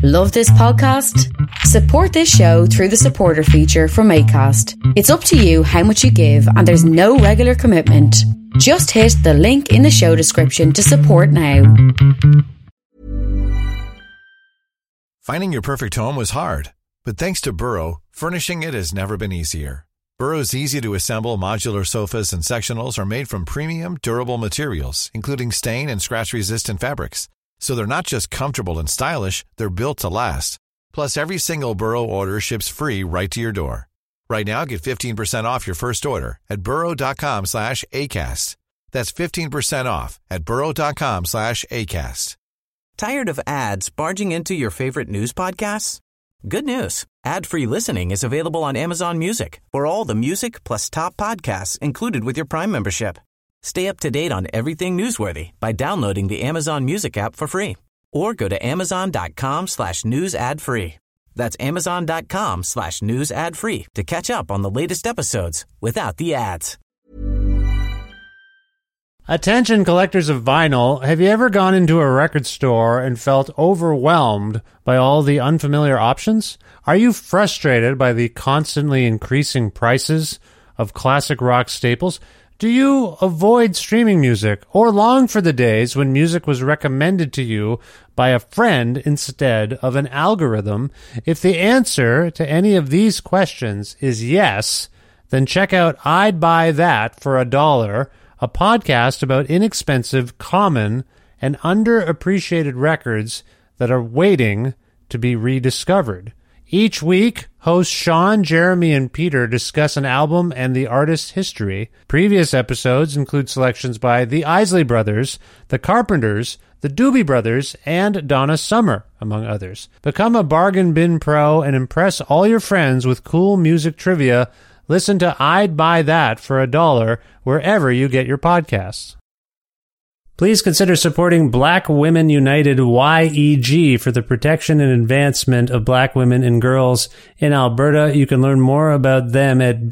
Love this podcast? Support this show through the supporter feature from Acast. It's up to you how much you give, and there's no regular commitment. Just hit the link in the show description to support now. Finding your perfect home was hard, but thanks to Burrow, furnishing it has never been easier. Burrow's easy-to-assemble modular sofas and sectionals are made from premium, durable materials, including stain and scratch-resistant fabrics. So they're not just comfortable and stylish, they're built to last. Plus, every single Burrow order ships free right to your door. Right now, get 15% off your first order at burrow.com/ACAST. That's 15% off at burrow.com/ACAST. Tired of ads barging into your favorite news podcasts? Good news. Ad-free listening is available on Amazon Music for all the music plus top podcasts included with your Prime membership. Stay up to date on everything newsworthy by downloading the Amazon Music app for free or go to amazon.com/news ad free. That's amazon.com/news ad free to catch up on the latest episodes without the ads. Attention collectors of vinyl, have you ever gone into a record store and felt overwhelmed by all the unfamiliar options? Are you frustrated by the constantly increasing prices of classic rock staples? Do you avoid streaming music or long for the days when music was recommended to you by a friend instead of an algorithm? If the answer to any of these questions is yes, then check out I'd Buy That for $1, a podcast about inexpensive, common, and underappreciated records that are waiting to be rediscovered. Each week, hosts Sean, Jeremy, and Peter discuss an album and the artist's history. Previous episodes include selections by the Isley Brothers, the Carpenters, the Doobie Brothers, and Donna Summer, among others. Become a bargain bin pro and impress all your friends with cool music trivia. Listen to I'd Buy That for $1 wherever you get your podcasts. Please consider supporting Black Women United YEG for the protection and advancement of black women and girls in Alberta. You can learn more about them at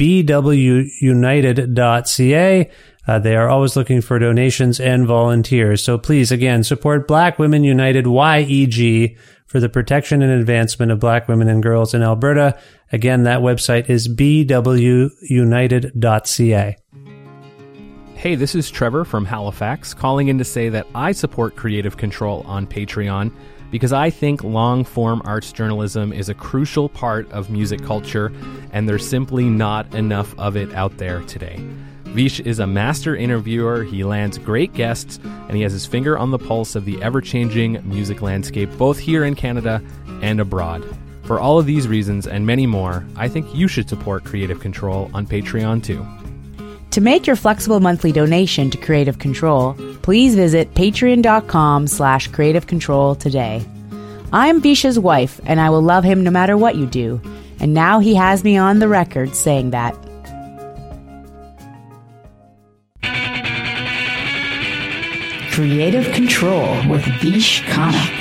bwunited.ca. They are always looking for donations and volunteers. So please, again, support Black Women United YEG for the protection and advancement of black women and girls in Alberta. Again, that website is bwunited.ca. Hey, this is Trevor from Halifax, calling in to say that I support Creative Control on Patreon because I think long-form arts journalism is a crucial part of music culture, and there's simply not enough of it out there today. Vish is a master interviewer, he lands great guests, and he has his finger on the pulse of the ever-changing music landscape, both here in Canada and abroad. For all of these reasons and many more, I think you should support Creative Control on Patreon too. To make your flexible monthly donation to Creative Control, please visit patreon.com/Creative Control today. I'm Visha's wife, and I will love him no matter what you do. And now he has me on the record saying that. Creative Control with Vish Khanna.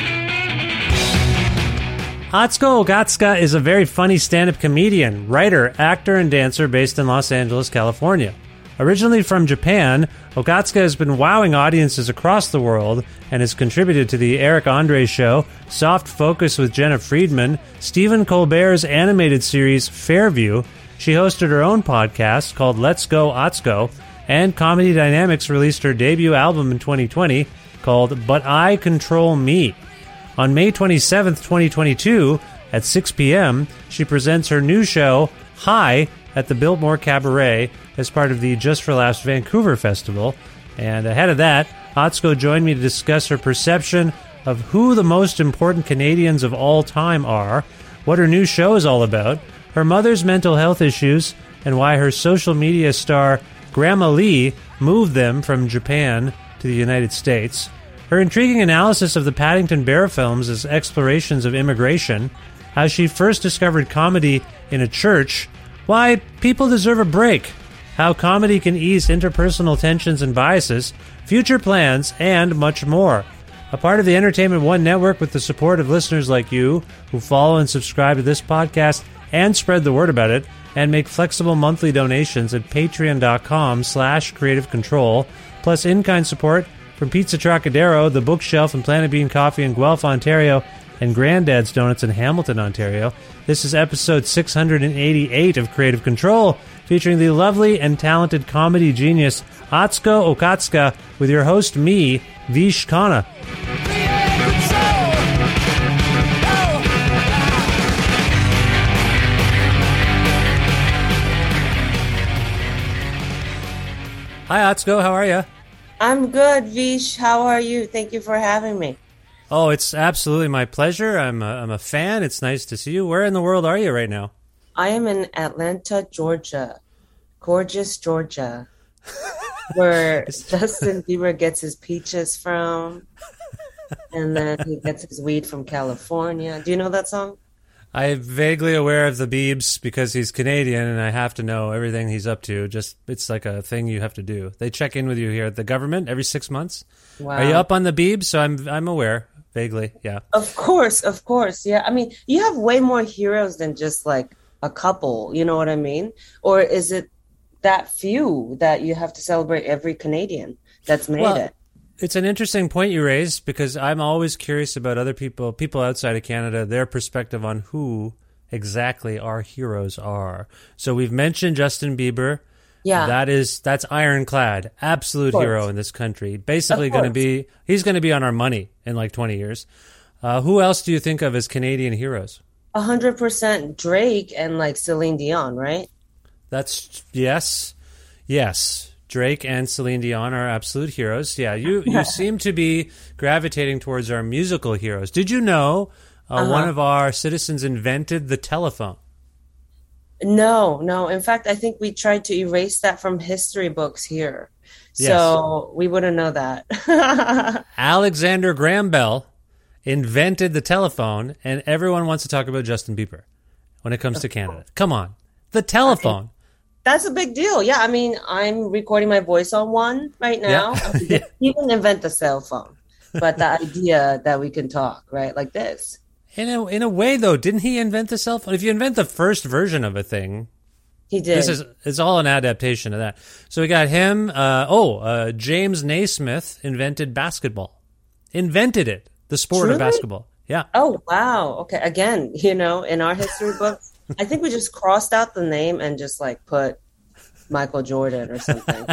Atsuko Ogatsuka is a very funny stand-up comedian, writer, actor, and dancer based in Los Angeles, California. Originally from Japan, Ogatsuka has been wowing audiences across the world and has contributed to The Eric Andre Show, Soft Focus with Jenna Friedman, Stephen Colbert's animated series Fairview. She hosted her own podcast called Let's Go Atsuko, and Comedy Dynamics released her debut album in 2020 called But I Control Me. On May 27th, 2022, at 6 p.m., she presents her new show, Hi, at the Biltmore Cabaret as part of the Just for Laughs Vancouver Festival. And ahead of that, Atsuko joined me to discuss her perception of who the most important Canadians of all time are, what her new show is all about, her mother's mental health issues, and why her social media star Grandma Lee moved them from Japan to the United States. Her intriguing analysis of the Paddington Bear films as explorations of immigration, how she first discovered comedy in a church, why people deserve a break, how comedy can ease interpersonal tensions and biases, future plans, and much more. A part of the Entertainment One network with the support of listeners like you who follow and subscribe to this podcast and spread the word about it and make flexible monthly donations at patreon.com/Creative Control, plus in-kind support from Pizza Trocadero, The Bookshelf, and Planet Bean Coffee in Guelph, Ontario, and Granddad's Donuts in Hamilton, Ontario. This is episode 688 of Creative Control, featuring the lovely and talented comedy genius Atsuko Okatsuka, with your host, me, Vish Khanna. Hi, Atsuko. How are you? I'm good, Vish. How are you? Thank you for having me. Oh, it's absolutely my pleasure. I'm a fan. It's nice to see you. Where in the world are you right now? I am in Atlanta, Georgia. Gorgeous Georgia. Where Justin Bieber gets his peaches from. And then he gets his weed from California. Do you know that song? I'm vaguely aware of the Biebs because he's Canadian and I have to know everything he's up to. Just it's like a thing you have to do. They check in with you here at the government every 6 months. Wow. Are you up on the Biebs? So I'm aware vaguely. Yeah. Of course. Yeah. I mean, you have way more heroes than just like a couple. You know what I mean? Or is it that few that you have to celebrate every Canadian that's made it? It's an interesting point you raised because I'm always curious about other people outside of Canada, their perspective on who exactly our heroes are. So we've mentioned Justin Bieber. Yeah. That's ironclad, absolute hero in this country. Basically he's going to be on our money in like 20 years. Who else do you think of as Canadian heroes? 100% Drake and like Celine Dion, right? That's yes. Drake and Celine Dion are absolute heroes. Yeah, you seem to be gravitating towards our musical heroes. Did you know one of our citizens invented the telephone? No. In fact, I think we tried to erase that from history books here. So we wouldn't know that. Alexander Graham Bell invented the telephone, and everyone wants to talk about Justin Bieber when it comes to Canada. Come on. The telephone. That's a big deal. Yeah, I mean, I'm recording my voice on one right now. Yeah. He didn't invent the cell phone, but the idea that we can talk, right, like this. In a way, though, didn't he invent the cell phone? If you invent the first version of a thing, he did. It's all an adaptation of that. So we got him. James Naismith invented basketball. Invented it, the sport of basketball. Yeah. Oh, wow. Okay. Again, in our history books, I think we just crossed out the name and just like put Michael Jordan or something.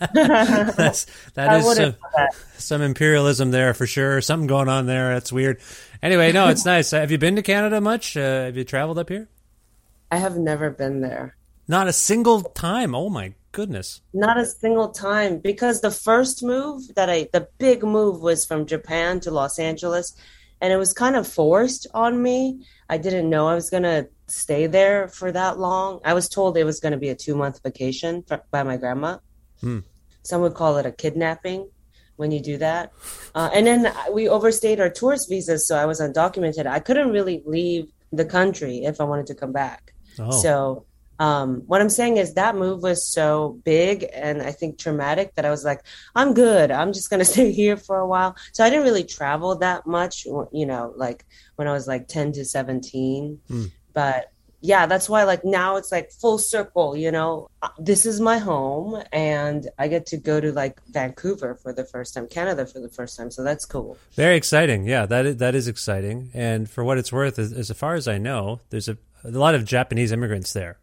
that is some imperialism there for sure. Something going on there. That's weird. Anyway, no, it's nice. Have you been to Canada much? Have you traveled up here? I have never been there. Not a single time. Oh my goodness. Not a single time, because the first move the big move was from Japan to Los Angeles, and it was kind of forced on me. I didn't know I was going to stay there for that long. I was told it was going to be a 2-month vacation by my grandma. Some would call it a kidnapping when you do that. And then we overstayed our tourist visas, so I was undocumented. I couldn't really leave the country if I wanted to come back. Oh. So what I'm saying is that move was so big and I think traumatic that I was like, I'm good. I'm just going to stay here for a while. So I didn't really travel that much, like when I was like 10 to 17. But yeah, that's why like now it's like full circle, this is my home and I get to go to like Vancouver for the first time, Canada for the first time. So that's cool. Very exciting. Yeah, that is exciting. And for what it's worth, as far as I know, there's a lot of Japanese immigrants there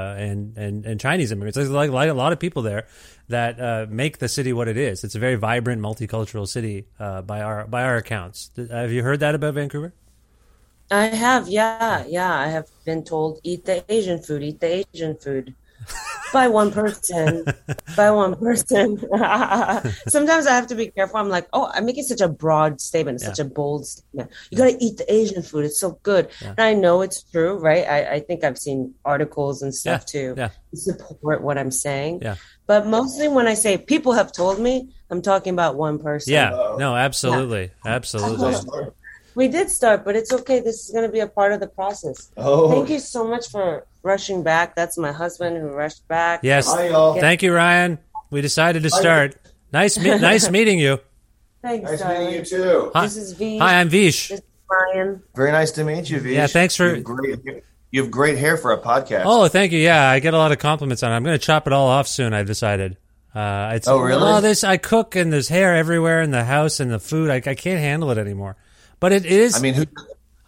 and Chinese immigrants. There's like a lot of people there that make the city what it is. It's a very vibrant, multicultural city by our accounts. Have you heard that about Vancouver? I have, yeah. I have been told, eat the Asian food. By one person. Sometimes I have to be careful. I'm like, I'm making such a broad statement, such a bold statement. You got to eat the Asian food. It's so good. Yeah. And I know it's true, right? I think I've seen articles and stuff too to support what I'm saying. Yeah. But mostly when I say people have told me, I'm talking about one person. Yeah, no, absolutely. Yeah. Absolutely. We did start, but it's okay. This is going to be a part of the process. Oh. Thank you so much for rushing back. That's my husband who rushed back. Yes. Hi, y'all. Thank you, Ryan. We decided to start. Nice meeting you. Thanks, nice darling. meeting you, too. Hi. This is Vish. Hi, I'm Vish. This is Ryan. Very nice to meet you, Vish. Yeah, thanks for... You have great hair for a podcast. Oh, thank you. Yeah, I get a lot of compliments on it. I'm going to chop it all off soon, I've decided. Oh, really? I cook and there's hair everywhere in the house and the food. I can't handle it anymore. But it is. I mean,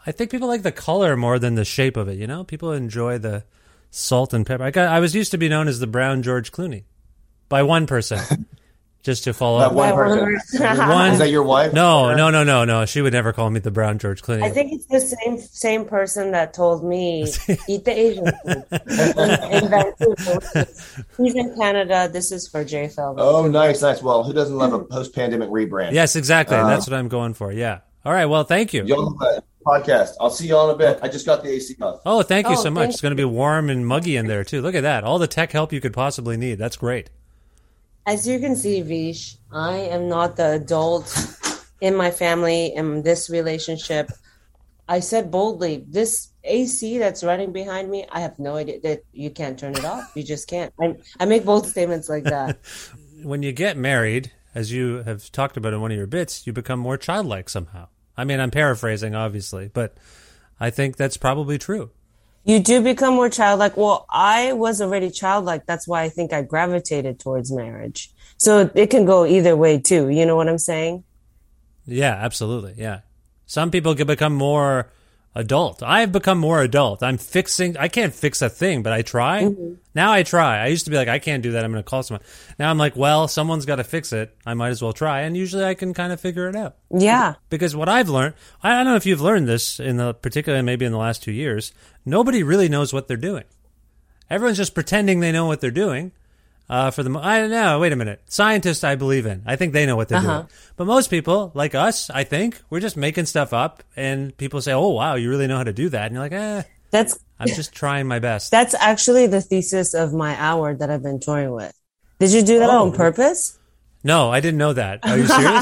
I think people like the color more than the shape of it, you know? People enjoy the salt and pepper. I was used to be known as the brown George Clooney by one person. Just to follow up. One person. Is that your wife? No. She would never call me the brown George Clooney. I think it's the same person that told me eat the Asian food in Vancouver. He's in Canada. This is for Jay Feldman. Oh, nice. Well, who doesn't love a post-pandemic rebrand? Yes, exactly. That's what I'm going for. Yeah. All right. Well, thank you. Y'all have a podcast. I'll see y'all in a bit. I just got the AC off. Oh, thank you so much. It's going to be warm and muggy in there too. Look at that. All the tech help you could possibly need. That's great. As you can see, Vish, I am not the adult in my family in this relationship. I said boldly, this AC that's running behind me, I have no idea that you can't turn it off. You just can't. I make bold statements like that. When you get married, as you have talked about in one of your bits, you become more childlike somehow. I mean, I'm paraphrasing, obviously, but I think that's probably true. You do become more childlike. Well, I was already childlike. That's why I think I gravitated towards marriage. So it can go either way too. You know what I'm saying? Yeah, absolutely. Yeah. Some people can become more adult. I've become more adult. I can't fix a thing, but I try. Mm-hmm. Now I try. I used to be like, I can't do that. I'm going to call someone. Now I'm like, well, someone's got to fix it. I might as well try. And usually I can kind of figure it out. Yeah. Because what I've learned, I don't know if you've learned this particularly maybe in the last 2 years, nobody really knows what they're doing. Everyone's just pretending they know what they're doing. I don't know. Wait a minute. Scientists, I believe in. I think they know what they're doing. But most people, like us, I think, we're just making stuff up. And people say, oh, wow, you really know how to do that. And you're like, I'm just trying my best. That's actually the thesis of my hour that I've been touring with. Did you do that on purpose? No, I didn't know that. Are you serious?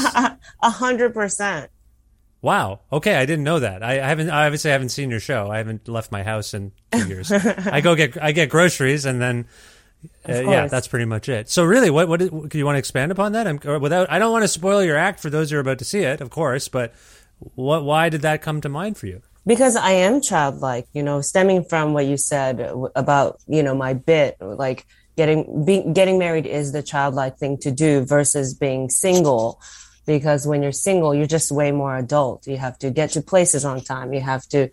100%. Wow. Okay, I didn't know that. I haven't seen your show. I haven't left my house in 2 years. I get groceries and then... yeah, that's pretty much it. So really, what do you want to expand upon that? I don't want to spoil your act for those who are about to see it, of course, but why did that come to mind for you? Because I am childlike, stemming from what you said about, my bit, like getting married is the childlike thing to do versus being single. Because when you're single, you're just way more adult. You have to get to places on time. You have to,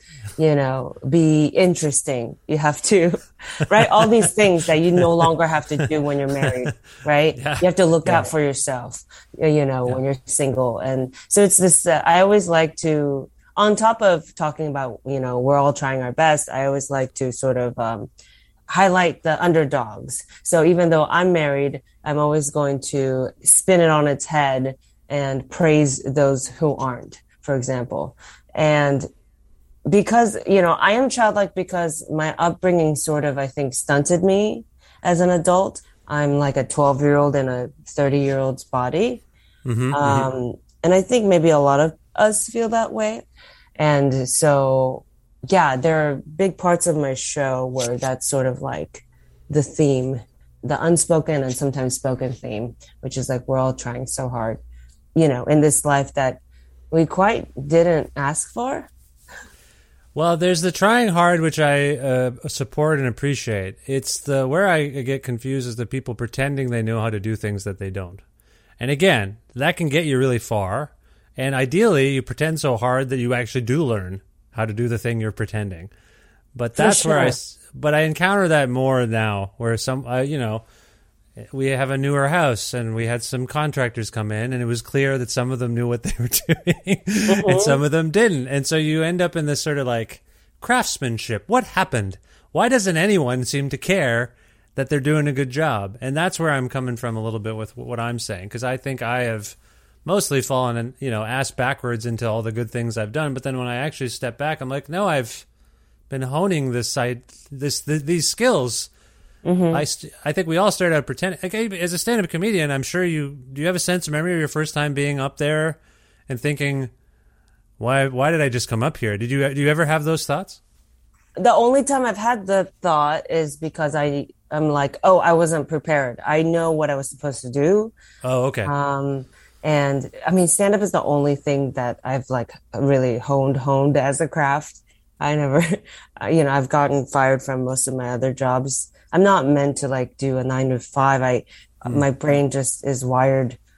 be interesting. You have to, right? All these things that you no longer have to do when you're married, right? Yeah. You have to look out for yourself, when you're single. And so it's this, I always like to, on top of talking about, we're all trying our best, I always like to sort of, highlight the underdogs. So even though I'm married, I'm always going to spin it on its head and praise those who aren't, for example. And because, I am childlike because my upbringing sort of, I think, stunted me as an adult. I'm like a 12-year-old in a 30-year-old's body. Mm-hmm, and I think maybe a lot of us feel that way. And so, yeah, there are big parts of my show where that's sort of like the theme, the unspoken and sometimes spoken theme, which is like we're all trying so hard. In this life that we quite didn't ask for. Well, there's the trying hard, which I support and appreciate. It's where I get confused is the people pretending they know how to do things that they don't. And again, that can get you really far. And ideally, you pretend so hard that you actually do learn how to do the thing you're pretending. But that's where I encounter that more now, where we have a newer house and we had some contractors come in and it was clear that some of them knew what they were doing and some of them didn't. And so you end up in this sort of like craftsmanship. What happened? Why doesn't anyone seem to care that they're doing a good job? And that's where I'm coming from a little bit with what I'm saying, because I think I have mostly fallen ass backwards into all the good things I've done. But then when I actually step back, I'm like, no, I've been honing these skills. Mm-hmm. I think we all started out pretending. Okay, as a stand-up comedian, I'm sure do you have a sense of memory of your first time being up there and thinking, why did I just come up here? Do you ever have those thoughts? The only time I've had the thought is because I'm like, oh, I wasn't prepared. I know what I was supposed to do. Oh, okay. And I mean, stand-up is the only thing that I've like really honed as a craft. I never, I've gotten fired from most of my other jobs. I'm not meant to like do a 9 to 5. My brain just is wired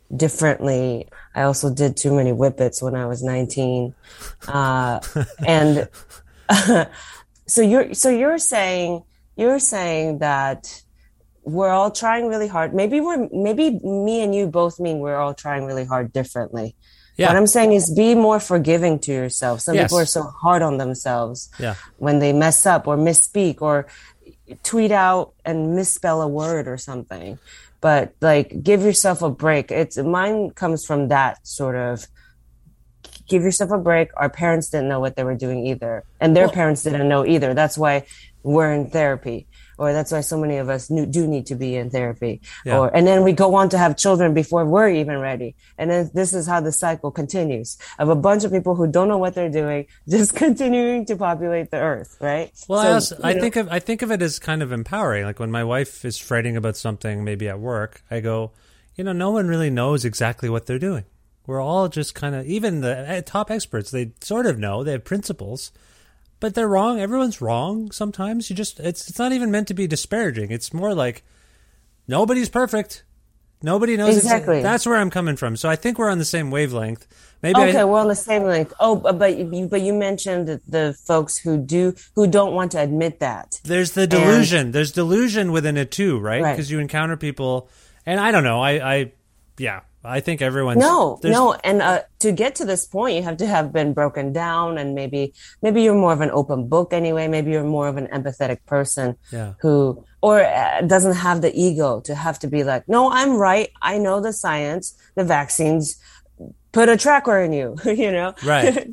differently. I also did too many whippets when I was 19. And so you're saying that we're all trying really hard. Maybe me and you both mean we're all trying really hard differently. Yeah. What I'm saying is be more forgiving to yourself. Some people are so hard on themselves when they mess up or misspeak or tweet out and misspell a word or something. But like, give yourself a break. Mine comes from that sort of, give yourself a break. Our parents didn't know what they were doing either. And their parents didn't know either. That's why we're in therapy. Or that's why so many of us do need to be in therapy. Yeah. And then we go on to have children before we're even ready. And then this is how the cycle continues of a bunch of people who don't know what they're doing, just continuing to populate the earth, right? Well, I think of it as kind of empowering. Like when my wife is fretting about something, maybe at work, I go, no one really knows exactly what they're doing. We're all just kind of, even the top experts, they sort of know, they have principles. But they're wrong. Everyone's wrong sometimes. It's not even meant to be disparaging. It's more like nobody's perfect. Nobody knows exactly. That's where I'm coming from. So I think we're on the same wavelength. Maybe we're on the same wavelength. Oh, but you mentioned the folks who don't want to admit that. There's the delusion. There's delusion within it too, right? Because you encounter people, and I don't know. I think everyone's... No. And to get to this point, you have to have been broken down, and maybe you're more of an open book anyway. Maybe you're more of an empathetic person who doesn't have the ego to have to be like, no, I'm right. I know the science, the vaccines, put a tracker in you, Right.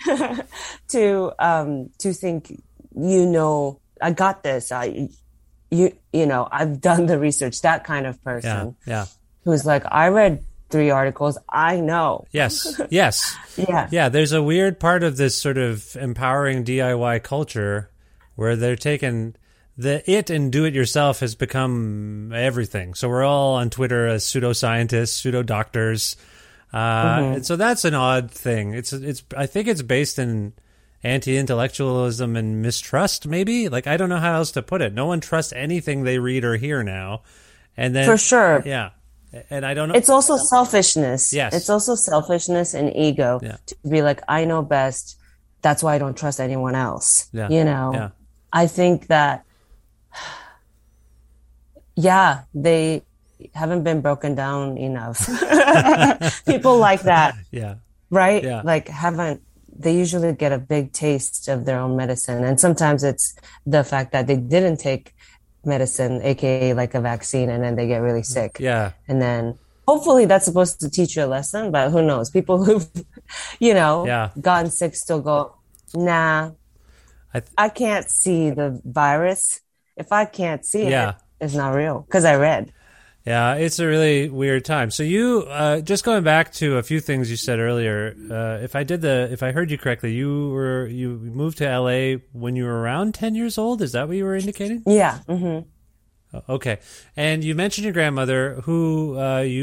to think, I got this. I've done the research, that kind of person. Yeah. Who's like, I read 3 articles. I know. Yes. Yeah. Yeah. There's a weird part of this sort of empowering DIY culture where they're taking it and do it yourself has become everything. So we're all on Twitter as pseudoscientists, pseudo-doctors. And so that's an odd thing. I think it's based in anti-intellectualism and mistrust, maybe. Like, I don't know how else to put it. No one trusts anything they read or hear now. And then, for sure. Yeah. And I don't know. It's also selfishness. Yes. It's also selfishness and ego to be like, I know best. That's why I don't trust anyone else. Yeah. Yeah. I think that, they haven't been broken down enough. People like that. Yeah. Right? Yeah. Like they usually get a big taste of their own medicine. And sometimes it's the fact that they didn't take medicine, aka like a vaccine, and then they get really sick. Yeah. And then hopefully that's supposed to teach you a lesson, but who knows? People who've, gotten sick still go, nah, I can't see the virus. If I can't see it, it's not real, because I read. Yeah, it's a really weird time. So you, just going back to a few things you said earlier, if I heard you correctly, you moved to LA when you were around 10 years old. Is that what you were indicating? Yeah. Mm-hmm. Okay. And you mentioned your grandmother, who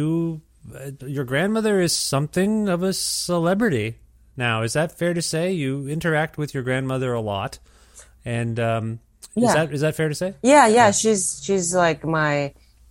your grandmother is something of a celebrity now. Is that fair to say? You interact with your grandmother a lot, and is that fair to say? Yeah. She's like my.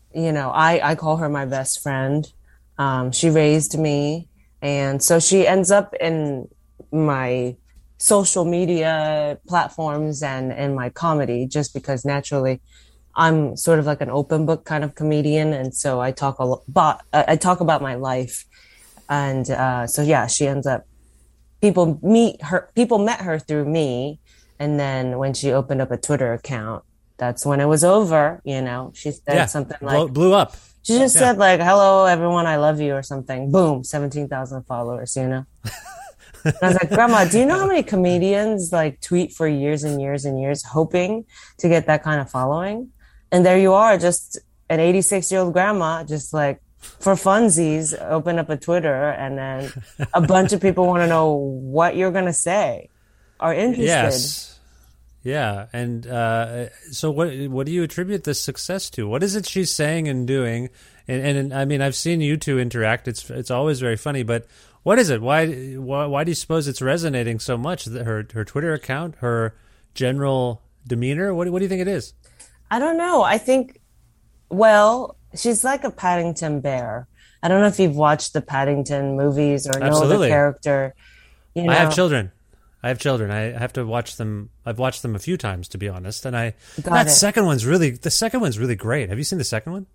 I call her my best friend. She raised me. And so she ends up in my social media platforms and in my comedy, just because naturally I'm sort of like an open book kind of comedian. And so I talk about my life. And she ends up, people met her through me. And then when she opened up a Twitter account, that's when it was over, She said something like... blew up. She just said like, hello, everyone, I love you, or something. Boom, 17,000 followers, And I was like, Grandma, do you know how many comedians like tweet for years and years and years hoping to get that kind of following? And there you are, just an 86-year-old grandma, just like for funsies, open up a Twitter, and then a bunch of people want to know what you're going to say, are interested. Yes. Yeah, and so what do you attribute this success to? What is it she's saying and doing? And I mean, I've seen you two interact. It's always very funny. But what is it? Why do you suppose it's resonating so much? Her Twitter account, her general demeanor. What do you think it is? I don't know. I think, she's like a Paddington Bear. I don't know if you've watched the Paddington movies or know Absolutely. the character. You know, I have children. I have to watch them. I've watched them a few times, to be honest. And the second one's really great. Have you seen the second one?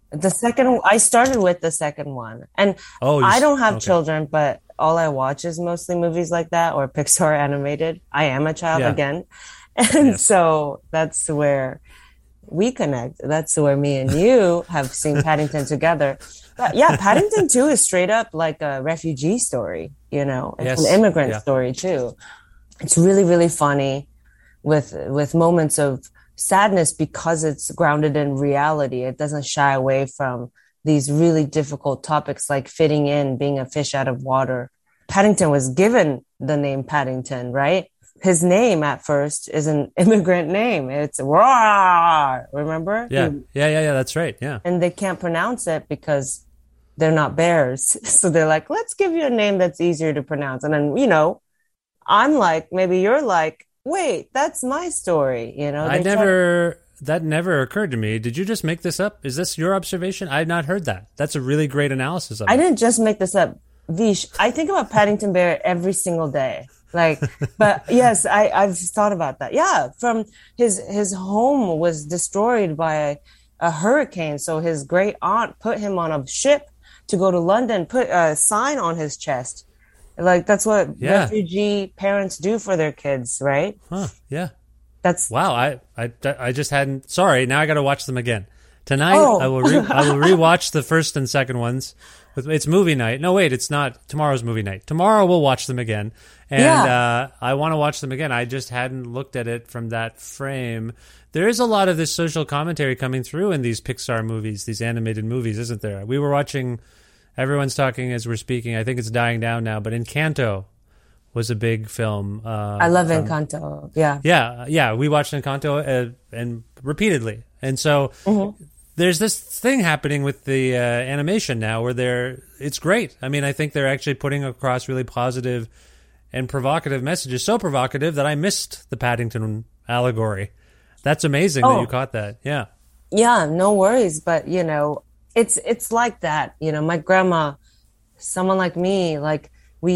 I started with the second one, and I don't have children, but all I watch is mostly movies like that or Pixar animated. I am a child again. And so that's where we connect. That's where me and you have seen Paddington together. But yeah, Paddington 2 is straight up like a refugee story, you know, it's an immigrant story too. It's really, really funny with moments of sadness because it's grounded in reality. It doesn't shy away from these really difficult topics like fitting in, being a fish out of water. Paddington was given the name Paddington, right? His name at first is an immigrant name. It's Roar, remember? Yeah, that's right, yeah. And they can't pronounce it because they're not bears. So they're like, let's give you a name that's easier to pronounce. And then, you know, I'm like, maybe you're like, wait, that's my story, you know? That never occurred to me. Did you just make this up? Is this your observation? I've not heard that. That's a really great analysis of it. I didn't just make this up. Vish, I think about Paddington Bear every single day. Like, but yes, I've thought about that. Yeah, from his home was destroyed by a hurricane. So his great aunt put him on a ship to go to London, put a sign on his chest. Like, that's what refugee parents do for their kids, right? Huh, yeah. That's wow. I just hadn't. Sorry, now I got to watch them again tonight. I will rewatch the first and second ones. It's movie night. No, wait, it's not. Tomorrow's movie night. Tomorrow we'll watch them again, and I want to watch them again. I just hadn't looked at it from that frame. There is a lot of this social commentary coming through in these Pixar movies, these animated movies, isn't there? We were watching. Everyone's talking as we're speaking. I think it's dying down now, but Encanto was a big film. I love Encanto. Yeah. Yeah. We watched Encanto and repeatedly. And so there's this thing happening with the animation now where it's great. I mean, I think they're actually putting across really positive and provocative messages. So provocative that I missed the Paddington allegory. That's amazing that you caught that. Yeah. Yeah, no worries. But, you know, it's like that. You know, my grandma, someone like me, like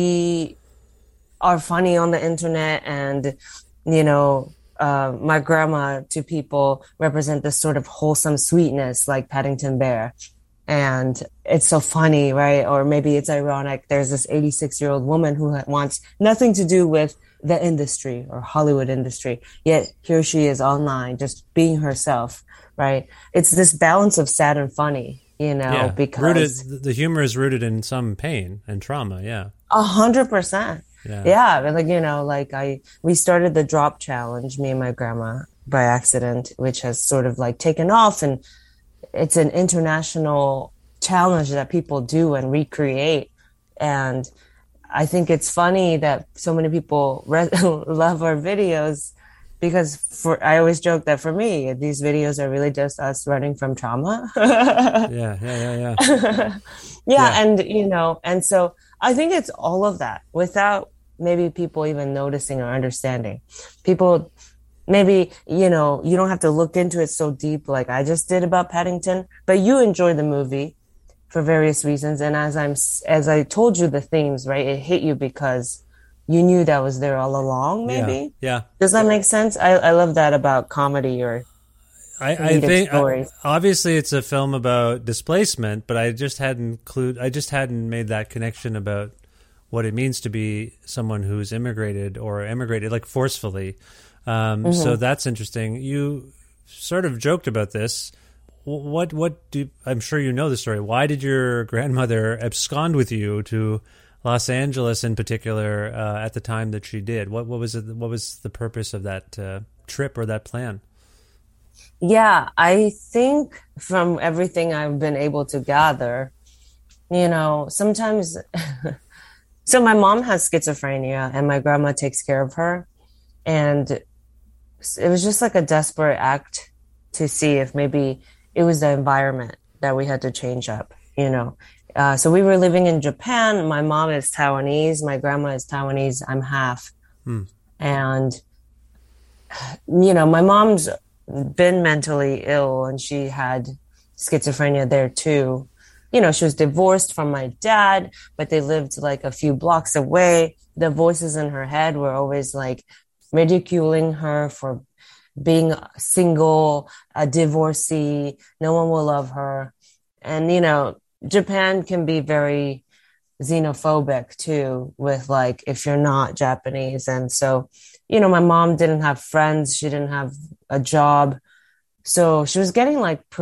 we are funny on the internet, and, you know, my grandma to people represent this sort of wholesome sweetness like Paddington Bear. And it's so funny, right? Or maybe it's ironic. There's this 86-year-old woman who wants nothing to do with the industry or Hollywood industry. Yet here she is online, just being herself, right? It's this balance of sad and funny, you know, because the humor is rooted in some pain and trauma. Yeah. 100%. Yeah. Like, you know, like we started the drop challenge, me and my grandma, by accident, which has sort of like taken off, and it's an international challenge that people do and recreate. And I think it's funny that so many people love our videos, because I always joke that for me, these videos are really just us running from trauma. Yeah. And, you know, and so I think it's all of that without maybe people even noticing or understanding. People, maybe, you know, you don't have to look into it so deep like I just did about Paddington, but you enjoy the movie for various reasons. And as I told you the themes, right, it hit you because you knew that was there all along, maybe? Yeah. Does that make sense? I love that about comedy or I think obviously it's a film about displacement, but I just hadn't made that connection about what it means to be someone who's immigrated like forcefully. So that's interesting. You sort of joked about this. I'm sure you know the story. Why did your grandmother abscond with you to Los Angeles in particular at the time that she did? What was it? What was the purpose of that trip or that plan? Yeah, I think from everything I've been able to gather, you know, sometimes, so my mom has schizophrenia and my grandma takes care of her. And it was just like a desperate act to see if maybe it was the environment that we had to change up, you know. So we were living in Japan. My mom is Taiwanese. My grandma is Taiwanese. I'm half. And, you know, my mom's been mentally ill and she had schizophrenia there too. she was divorced from my dad, but they lived like a few blocks away. The voices in her head were always like ridiculing her for being single, a divorcee. No one will love her. And, Japan can be very xenophobic too, with like, if you're not Japanese. And so, my mom didn't have friends. She didn't have a job. So she was getting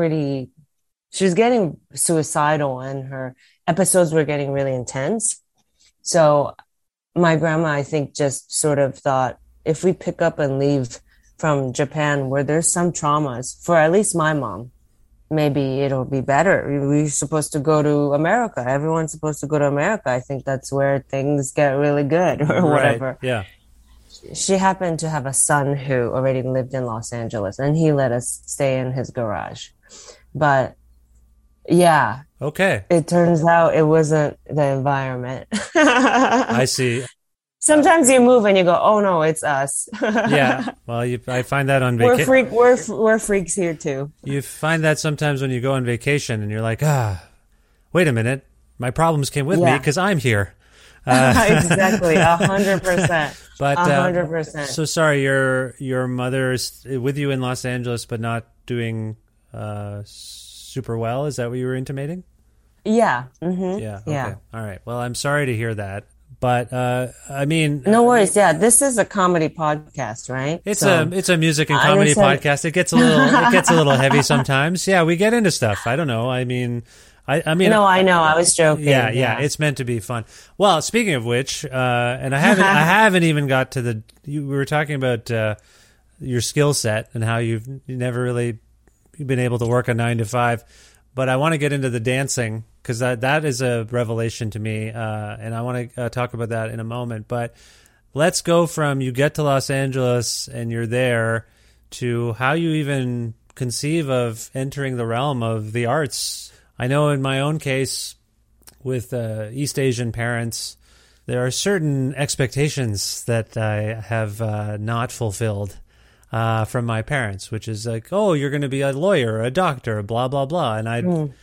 suicidal, and her episodes were getting really intense. So my grandma, I think, just sort of thought, if we pick up and leave from Japan, where there's some traumas, for at least my mom, maybe it'll be better. We're supposed to go to America. Everyone's supposed to go to America. I think that's where things get really good, or whatever. Yeah. She happened to have a son who already lived in Los Angeles, and he let us stay in his garage. But yeah. Okay. It turns out it wasn't the environment. I see. Sometimes you move and you go, oh no, it's us. Yeah. Well, I find that on vacation. We're freaks here too. You find that sometimes when you go on vacation and you're like, wait a minute, my problems came with me because I'm here. Exactly, 100%. But 100%. So sorry, your mother is with you in Los Angeles, but not doing super well. Is that what you were intimating? Yeah. Mm-hmm. Yeah. Okay. Yeah. All right. Well, I'm sorry to hear that. But I mean, no worries. Yeah, this is a comedy podcast, right? It's a music and comedy podcast. It gets a little heavy sometimes. Yeah, we get into stuff. I don't know. I mean. No, I know. I was joking. Yeah. It's meant to be fun. Well, speaking of which, and I haven't even got to we were talking about your skill set and how you've never really been able to work a 9 to 5, but I want to get into the dancing because that is a revelation to me, and I want to talk about that in a moment. But let's go from you get to Los Angeles and you're there to how you even conceive of entering the realm of the arts. I know in my own case with East Asian parents, there are certain expectations that I have not fulfilled from my parents, which is like, oh, you're going to be a lawyer, a doctor, blah, blah, blah. And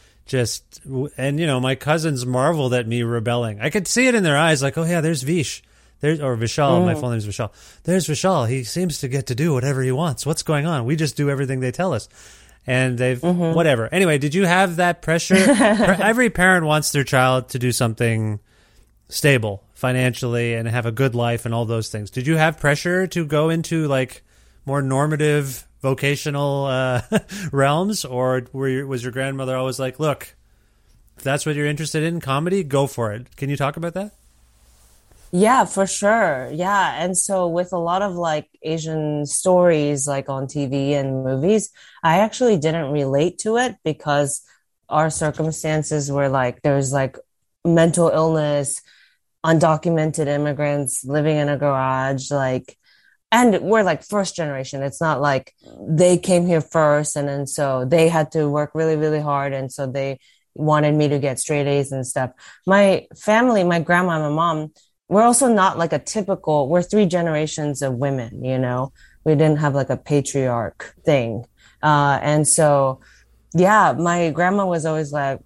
my cousins marveled at me rebelling. I could see it in their eyes like, oh, yeah, there's Vish. Or Vishal, my full name is Vishal. There's Vishal. He seems to get to do whatever he wants. What's going on? We just do everything they tell us. And they've, whatever. Anyway, did you have that pressure? Every parent wants their child to do something stable financially and have a good life and all those things. Did you have pressure to go into like more normative vocational realms? Or was your grandmother always like, look, if that's what you're interested in, comedy, go for it. Can you talk about that? Yeah, for sure. Yeah. And so with a lot of like Asian stories, like on TV and movies, I actually didn't relate to it because our circumstances were like, there's like mental illness, undocumented immigrants living in a garage, like, and we're like first generation. It's not like they came here first and then so they had to work really, really hard. And so they wanted me to get straight A's and stuff. My family, my grandma and my mom, we're also not like we're 3 generations of women, we didn't have like a patriarch thing. And so, yeah, my grandma was always like,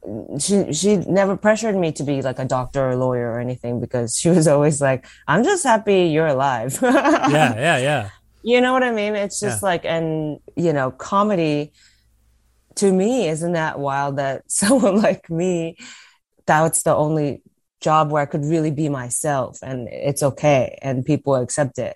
she never pressured me to be like a doctor or a lawyer or anything because she was always like, I'm just happy you're alive. Yeah. You know what I mean? It's just like, and comedy to me, isn't that wild that someone like me, that's the only job where I could really be myself and it's okay and people accept it.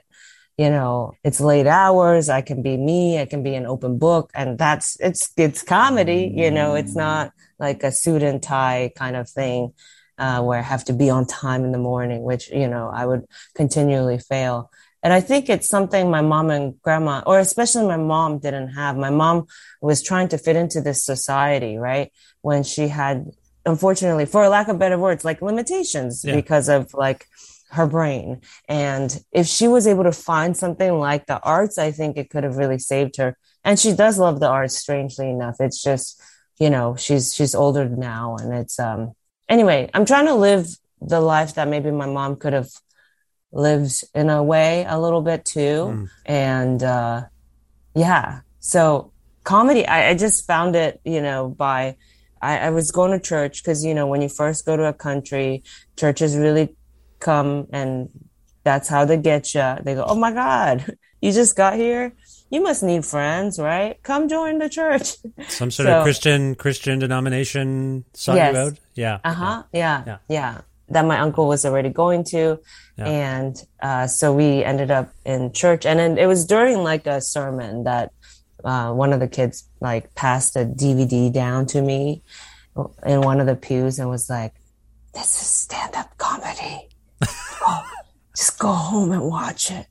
It's late hours. I can be me. I can be an open book, and it's comedy. It's not like a suit and tie kind of thing where I have to be on time in the morning, which I would continually fail. And I think it's something my mom and grandma, or especially my mom, didn't have. My mom was trying to fit into this society, right? When she had, unfortunately, for lack of better words, like limitations because of like her brain. And if she was able to find something like the arts, I think it could have really saved her. And she does love the arts, strangely enough. It's just, she's older now. And it's, anyway, I'm trying to live the life that maybe my mom could have lived in a way a little bit too. And, so comedy, I just found it, by I was going to church because, you know, when you first go to a country, churches really come and that's how they get you. They go, oh my God, you just got here? You must need friends, right? Come join the church. Some sort of Christian denomination sought you out? Yeah. Yeah. That my uncle was already going to. Yeah. And so we ended up in church. And then it was during like a sermon that one of the kids like passed a DVD down to me in one of the pews and was like, this is stand-up comedy. Just go home and watch it.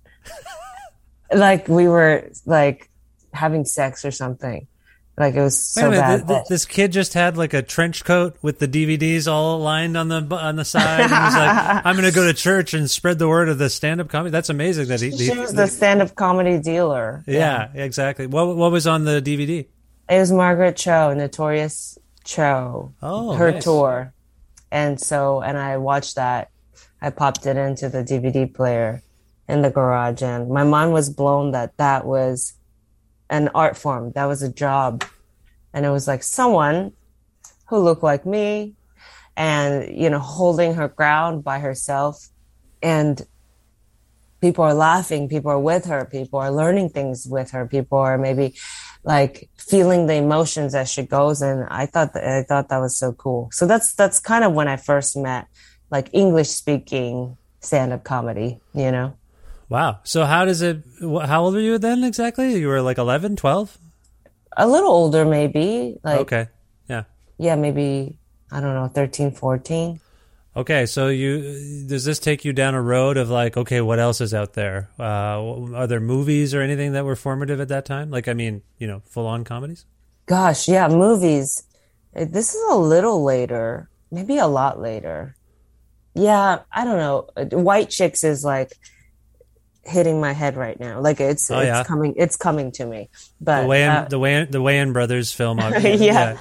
Like we were like having sex or something. Like it was so bad. This kid just had like a trench coat with the DVDs all lined on the side. And he was like, I'm going to go to church and spread the word of the stand-up comedy. That's amazing. That she was the stand-up comedy dealer. Yeah, exactly. What was on the DVD? It was Margaret Cho, Notorious Cho. Oh, her nice. tour. And I watched that. I popped it into the DVD player in the garage, and my mind was blown that was an art form. That was a job. And it was like someone who looked like me and, you know, holding her ground by herself. And people are laughing. People are with her. People are learning things with her. People are maybe like feeling the emotions as she goes. And I thought that was so cool. So that's kind of when I first met like English speaking stand-up comedy, you know? Wow. So how old were you then exactly? You were like 11, 12? A little older, maybe. Like, okay. Yeah. Yeah, maybe, I don't know, 13, 14. Okay. So does this take you down a road of like, okay, what else is out there? Are there movies or anything that were formative at that time? Like, I mean, you know, full-on comedies? Gosh, yeah, movies. This is a little later, maybe a lot later. Yeah, I don't know. White Chicks is like hitting my head right now. Like it's coming to me. But the Wayans brothers film. Yeah.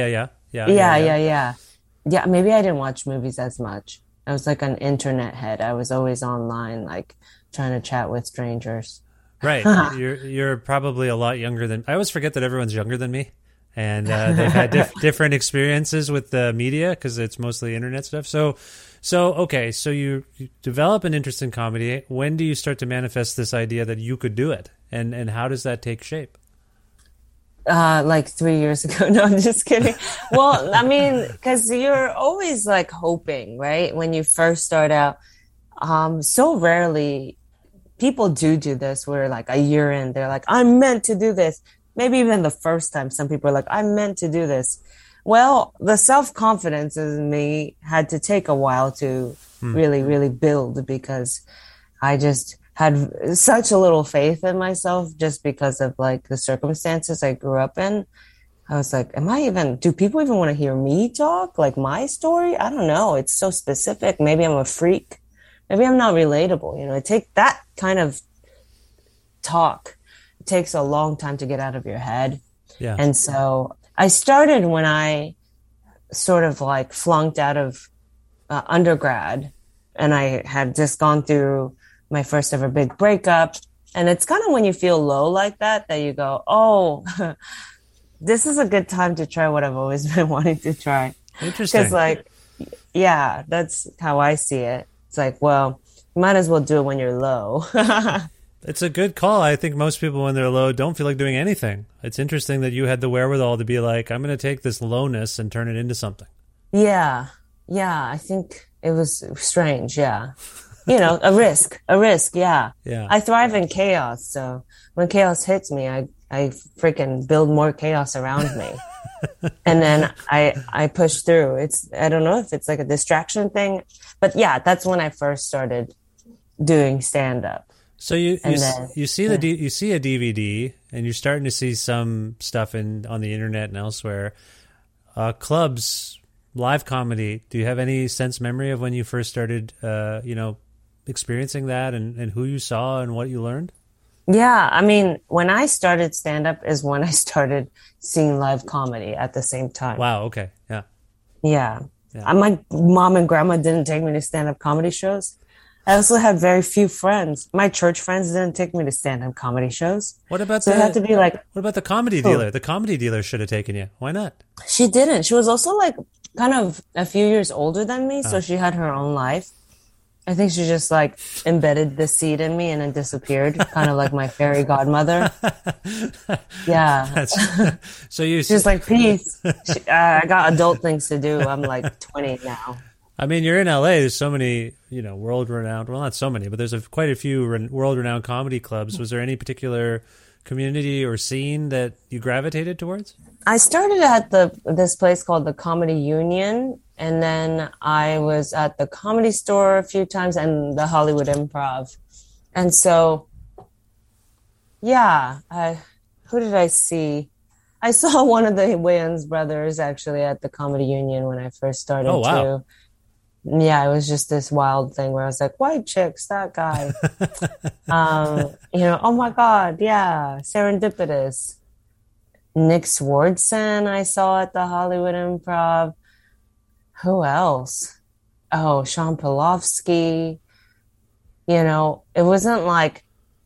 Yeah, maybe I didn't watch movies as much. I was like an internet head. I was always online, like trying to chat with strangers. Right. You're probably a lot younger than I always forget that everyone's younger than me. And they've had different experiences with the media because it's mostly internet stuff. So okay, so you develop an interest in comedy. When do you start to manifest this idea that you could do it? And how does that take shape? Like 3 years ago. No, I'm just kidding. Well, I mean, because you're always like hoping, right? When you first start out, so rarely people do this where like a year in, they're like, I'm meant to do this. Maybe even the first time, some people are like, I'm meant to do this. Well, the self-confidence in me had to take a while to really, really build because I just had such a little faith in myself just because of like the circumstances I grew up in. I was like, do people even want to hear me talk? Like my story? I don't know. It's so specific. Maybe I'm a freak. Maybe I'm not relatable. You know, it takes that kind of talk. It takes a long time to get out of your head. Yeah. And so I started when I sort of like flunked out of undergrad and I had just gone through my first ever big breakup. And it's kind of when you feel low like that you go, oh, this is a good time to try what I've always been wanting to try. Interesting. Because like, yeah, that's how I see it. It's like, well, you might as well do it when you're low. It's a good call. I think most people when they're low don't feel like doing anything. It's interesting that you had the wherewithal to be like, I'm going to take this lowness and turn it into something. Yeah. Yeah. I think it was strange. Yeah. You know, a risk. Yeah. Yeah. I thrive in chaos. So when chaos hits me, I freaking build more chaos around me. And then I push through. I don't know if it's like a distraction thing, but yeah, that's when I first started doing stand up. So you see a DVD and you're starting to see some stuff on the internet and elsewhere. Clubs, live comedy. Do you have any memory of when you first started, experiencing that and who you saw and what you learned? Yeah, I mean, when I started stand up is when I started seeing live comedy at the same time. Wow. Okay. Yeah. Yeah. My mom and grandma didn't take me to stand up comedy shows. I also had very few friends. My church friends didn't take me to stand-up comedy shows. What about so it had to be like, what about the comedy dealer? The comedy dealer should have taken you. Why not? She didn't. She was also like kind of a few years older than me, so she had her own life. I think she just like embedded the seed in me and then disappeared, kind of like my fairy godmother. Yeah. She's like, peace. I got adult things to do. I'm like 20 now. I mean, you're in LA. There's so many, world-renowned. Well, not so many, but there's quite a few world-renowned comedy clubs. Was there any particular community or scene that you gravitated towards? I started at this place called the Comedy Union, and then I was at the Comedy Store a few times and the Hollywood Improv. And so, yeah, who did I see? I saw one of the Wayans brothers actually at the Comedy Union when I first started too. Yeah, it was just this wild thing where I was like, white chicks, that guy. Oh my God, yeah, serendipitous. Nick Swardson I saw at the Hollywood Improv. Who else? Oh, Sean Pilofsky. It wasn't like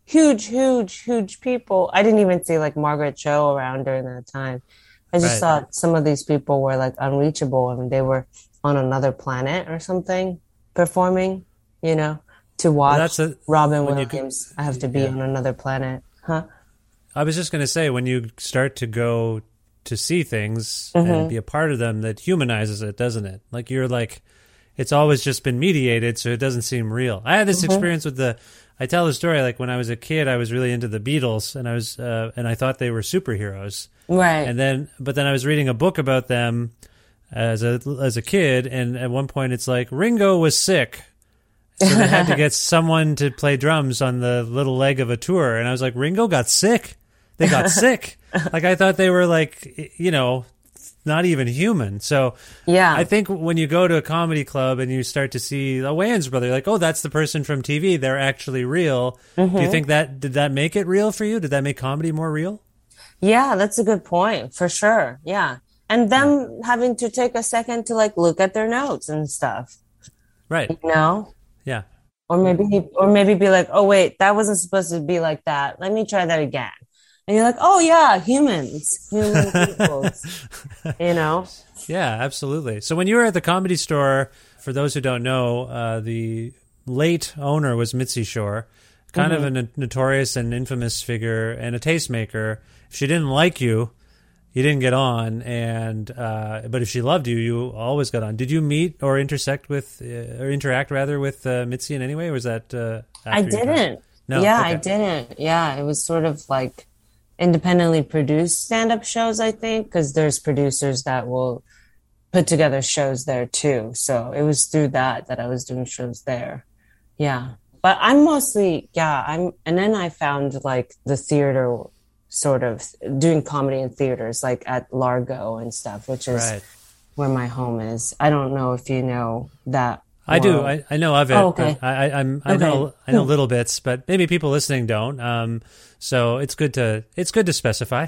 huge people. I didn't even see like Margaret Cho around during that time. I just thought some of these people were like unreachable and they were on another planet or something performing, to watch Robin Williams. I have to be on another planet. Huh? I was just going to say, when you start to go to see things and be a part of them, that humanizes it, doesn't it? Like you're like, it's always just been mediated, so it doesn't seem real. I had this experience with I tell the story, like when I was a kid, I was really into the Beatles, and I thought they were superheroes. Right. But then I was reading a book about them as a kid, and at one point it's like, Ringo was sick. So they had to get someone to play drums on the little leg of a tour. And I was like, Ringo got sick? They got sick. Like, I thought they were like, not even human. So yeah, I think when you go to a comedy club and you start to see the Wayans brother, you're like, oh, that's the person from TV. They're actually real. Do you think did that make it real for you? Did that make comedy more real? Yeah, that's a good point. For sure. Yeah. And them having to take a second to like look at their notes and stuff. Right. Yeah. Or maybe be like, oh, wait, that wasn't supposed to be like that. Let me try that again. And you're like, oh, yeah, human peoples, Yeah, absolutely. So when you were at the Comedy Store, for those who don't know, the late owner was Mitzi Shore, kind of a notorious and infamous figure and a tastemaker. If she didn't like you, you didn't get on, but if she loved you, you always got on. Did you meet or interact with Mitzi in any way, or was that after I didn't. No, yeah, okay. I didn't. Yeah, it was sort of like independently produced stand-up shows, I think, because there's producers that will put together shows there too. So it was through that I was doing shows there. Yeah, but I'm mostly and then I found like the theater, sort of doing comedy in theaters, like at Largo and stuff, which is where my home is. I don't know if you know that. I do. I know of it. Oh, okay. But I know little bits, but maybe people listening don't. So it's good to specify.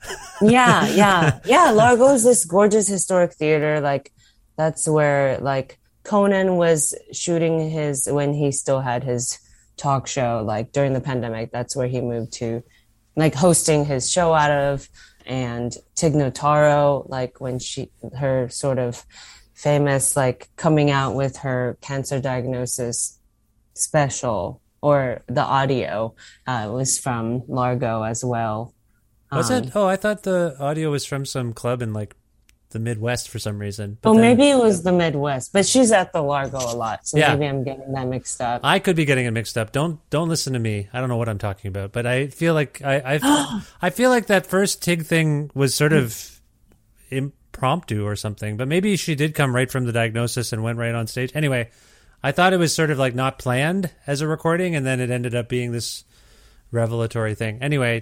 Yeah. Largo is this gorgeous historic theater. Like that's where like Conan was shooting when he still had his talk show, like during the pandemic. That's where he moved to, like hosting his show out of. And Tig Notaro, like when her sort of famous, like coming out with her cancer diagnosis special, or the audio was from Largo as well. Was it? Oh, I thought the audio was from some club in like the Midwest for some reason. But maybe it was the Midwest, but she's at the Largo a lot, so maybe I'm getting that mixed up. I could be getting it mixed up. Don't listen to me. I don't know what I'm talking about, but I feel like I feel like that first Tig thing was sort of impromptu or something, but maybe she did come right from the diagnosis and went right on stage. Anyway, I thought it was sort of like not planned as a recording, and then it ended up being this revelatory thing. Anyway,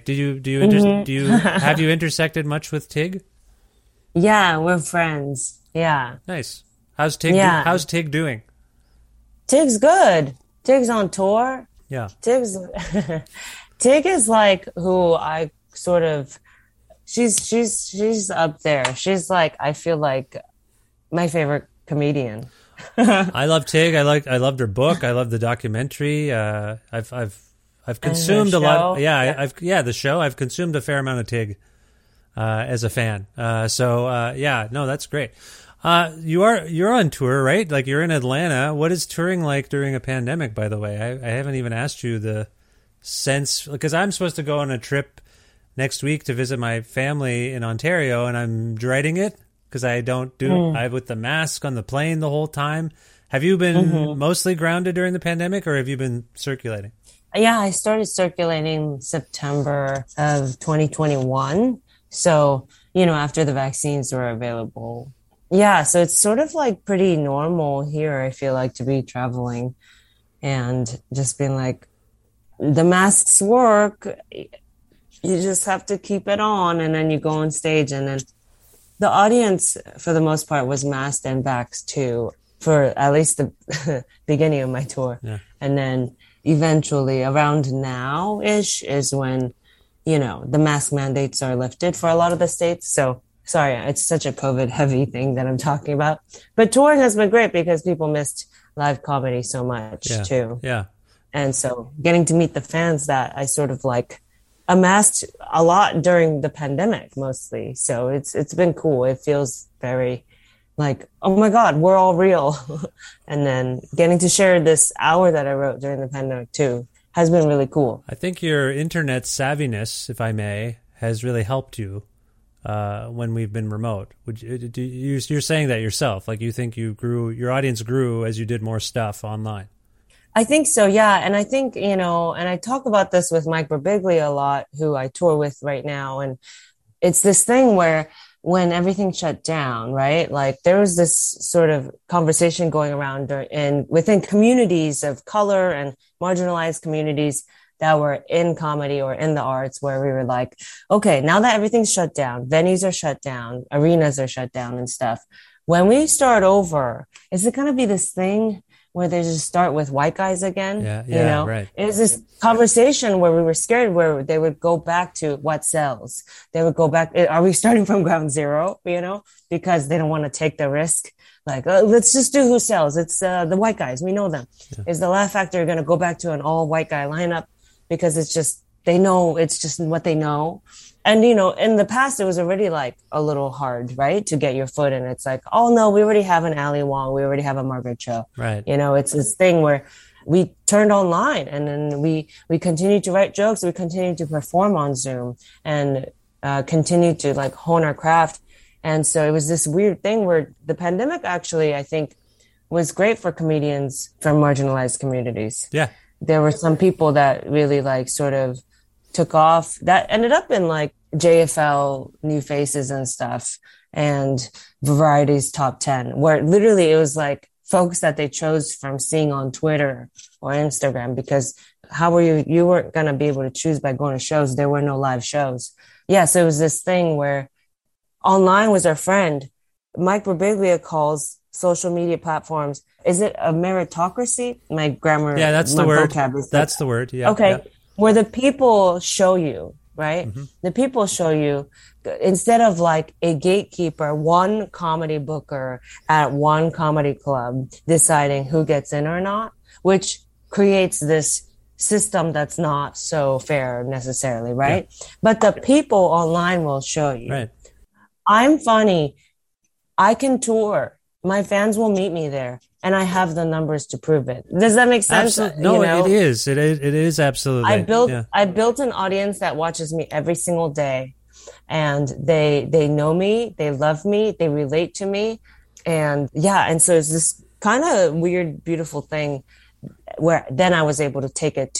have you intersected much with Tig? Yeah, we're friends. Yeah. Nice. How's Tig doing? Tig's good. Tig's on tour. Yeah. Tig is like who I sort of, she's up there. She's like, I feel like my favorite comedian. I love Tig. I loved her book. I love the documentary. I've consumed a lot. Yeah, the show. I've consumed a fair amount of Tig as a fan. No, that's great. You're on tour, right? Like you're in Atlanta. What is touring like during a pandemic, by the way? I haven't even asked you the sense, because I'm supposed to go on a trip next week to visit my family in Ontario, and I'm dreading it because I don't do I with the mask on the plane the whole time. Have you been mostly grounded during the pandemic, or have you been circulating? Yeah, I started circulating September of 2021. So, after the vaccines were available. Yeah, so it's sort of like pretty normal here, I feel like, to be traveling and just being like, the masks work. You just have to keep it on, and then you go on stage, and then the audience, for the most part, was masked and vaxxed too, for at least the beginning of my tour. Yeah. And then eventually, around now-ish, is when, the mask mandates are lifted for a lot of the states. So, sorry, it's such a COVID-heavy thing that I'm talking about. But touring has been great because people missed live comedy so much, too. Yeah. And so getting to meet the fans that I sort of like amassed a lot during the pandemic, mostly. So it's been cool. It feels very like, oh my God, we're all real. And then getting to share this hour that I wrote during the pandemic too has been really cool. I think your internet savviness, if I may, has really helped you when we've been remote. You're saying that yourself, like you think your audience grew as you did more stuff online. I think so, yeah. And I think, and I talk about this with Mike Birbiglia a lot, who I tour with right now. And it's this thing where when everything shut down, right? Like there was this sort of conversation going around within communities of color and marginalized communities that were in comedy or in the arts, where we were like, okay, now that everything's shut down, venues are shut down, arenas are shut down and stuff. When we start over, is it going to be this thing where they just start with white guys again? Yeah, right. It was this conversation where we were scared, where they would go back to what sells. They would go back. Are we starting from ground zero? Because they don't want to take the risk. Like, let's just do who sells. It's the white guys. We know them. Yeah. Is the Laugh Factory going to go back to an all white guy lineup? Because it's just, they know it's just what they know. And, in the past, it was already like a little hard, right? To get your foot in. It's like, oh no, we already have an Ali Wong. We already have a Margaret Cho. Right. It's this thing where we turned online, and then we continued to write jokes. We continued to perform on Zoom and continued to like hone our craft. And so it was this weird thing where the pandemic actually, I think, was great for comedians from marginalized communities. Yeah. There were some people that really like sort of took off, that ended up in like JFL New Faces and stuff, and Variety's Top 10, where literally it was like folks that they chose from seeing on Twitter or Instagram, because how were you weren't going to be able to choose by going to shows. There were no live shows. Yeah. So it was this thing where online was our friend. Mike Birbiglia calls social media platforms, is it a meritocracy? My grammar. Yeah, that's the word. That's the word. Yeah. Okay. Yeah. Where the people show you, right? Mm-hmm. The people show you, instead of like a gatekeeper, one comedy booker at one comedy club deciding who gets in or not, which creates this system that's not so fair necessarily, right? Yeah. But the people online will show you. Right. I'm funny. I can tour. My fans will meet me there, and I have the numbers to prove it. Does that make sense? No, it is. It is absolutely. I built an audience that watches me every single day, and they know me, they love me, they relate to me, and so it's this kind of weird, beautiful thing where then I was able to take it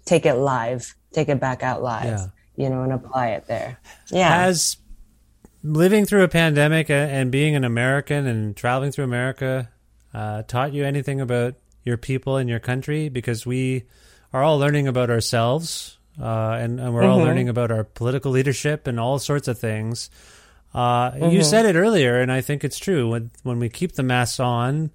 live, take it back out live, and apply it there. Yeah. Has living through a pandemic and being an American and traveling through America taught you anything about your people and your country? Because we are all learning about ourselves and we're all learning about our political leadership and all sorts of things. You said it earlier, and I think it's true. When we keep the masks on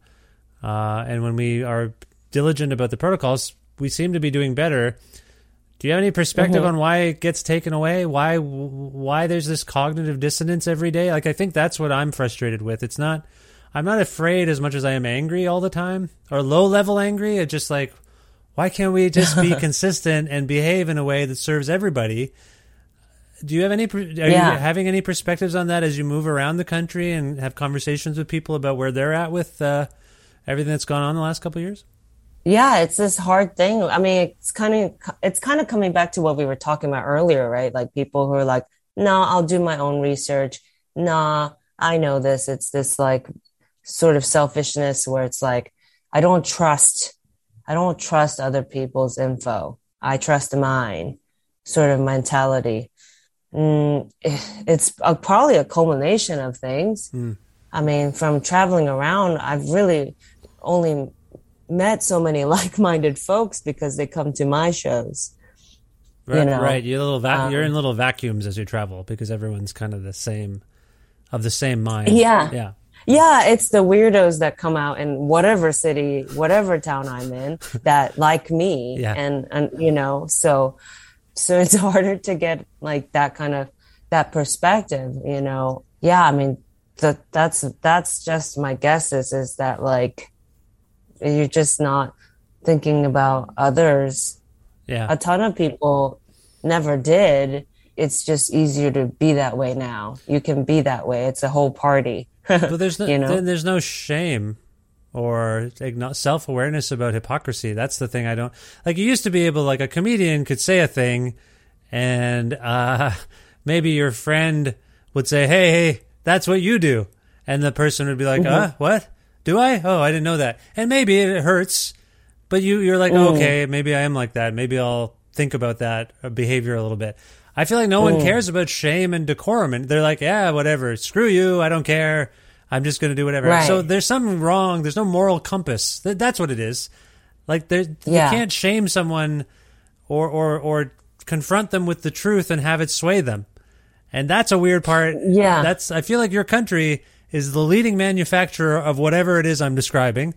and when we are diligent about the protocols, we seem to be doing better. Do you have any perspective on why it gets taken away? Why there's this cognitive dissonance every day? Like, I think that's what I'm frustrated with. It's not, I'm not afraid as much as I am angry all the time, or low-level angry. It's just like, why can't we just be consistent and behave in a way that serves everybody? Do you have any? Are you having any perspectives on that as you move around the country and have conversations with people about where they're at with everything that's gone on the last couple of years? Yeah, it's this hard thing. I mean, it's kind of coming back to what we were talking about earlier, right? Like people who are like, "No, I'll do my own research. Nah, I know this." It's this like sort of selfishness where it's like, I don't trust other people's info. I trust mine sort of mentality. It's probably a culmination of things. I mean, from traveling around, I've really only met so many like-minded folks because they come to my shows. Right, right. You're in little vacuums as you travel because everyone's kind of the same mind. Yeah. Yeah, it's the weirdos that come out in whatever city, whatever town I'm in that like me. Yeah. And you know, so it's harder to get like that perspective, you know. Yeah, I mean, that's just my guess is that like you're just not thinking about others. Yeah. A ton of people never did. It's just easier to be that way now. You can be that way. It's a whole party. But there's no shame or self-awareness about hypocrisy. That's the thing I don't like. You used to be able, like a comedian could say a thing and maybe your friend would say, hey, that's what you do. And the person would be like, what? Do I? Oh, I didn't know that. And maybe it hurts, but you're like, okay, maybe I am like that. Maybe I'll think about that behavior a little bit. I feel like no one cares about shame and decorum. And they're like, yeah, whatever. Screw you. I don't care. I'm just going to do whatever. Right. So there's something wrong. There's no moral compass. That's what it is. Like you can't shame someone or confront them with the truth and have it sway them. And that's a weird part. Yeah. I feel like your country is the leading manufacturer of whatever it is I'm describing.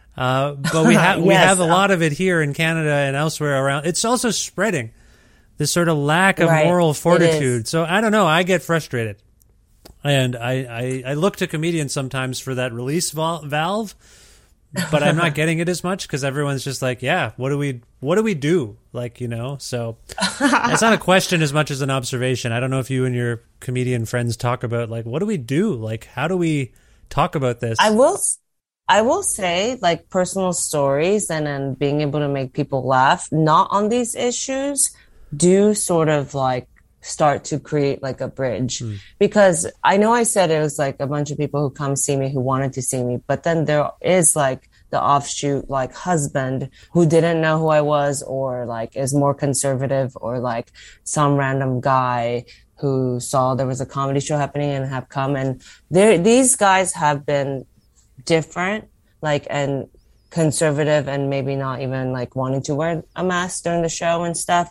But we have a lot of it here in Canada and elsewhere around. It's also spreading this sort of lack of moral fortitude. So I don't know. I get frustrated. And I look to comedians sometimes for that release valve, but I'm not getting it as much because everyone's just like, yeah, what do we do? Like, you know, so it's not a question as much as an observation. I don't know if you and your comedian friends talk about like, what do we do? Like, how do we talk about this? I will say like personal stories and then being able to make people laugh, not on these issues, do sort of like start to create like a bridge because I know I said it was like a bunch of people who come see me who wanted to see me, but then there is like the offshoot like husband who didn't know who I was or like is more conservative or like some random guy who saw there was a comedy show happening and have come and these guys have been different like and conservative and maybe not even like wanting to wear a mask during the show and stuff.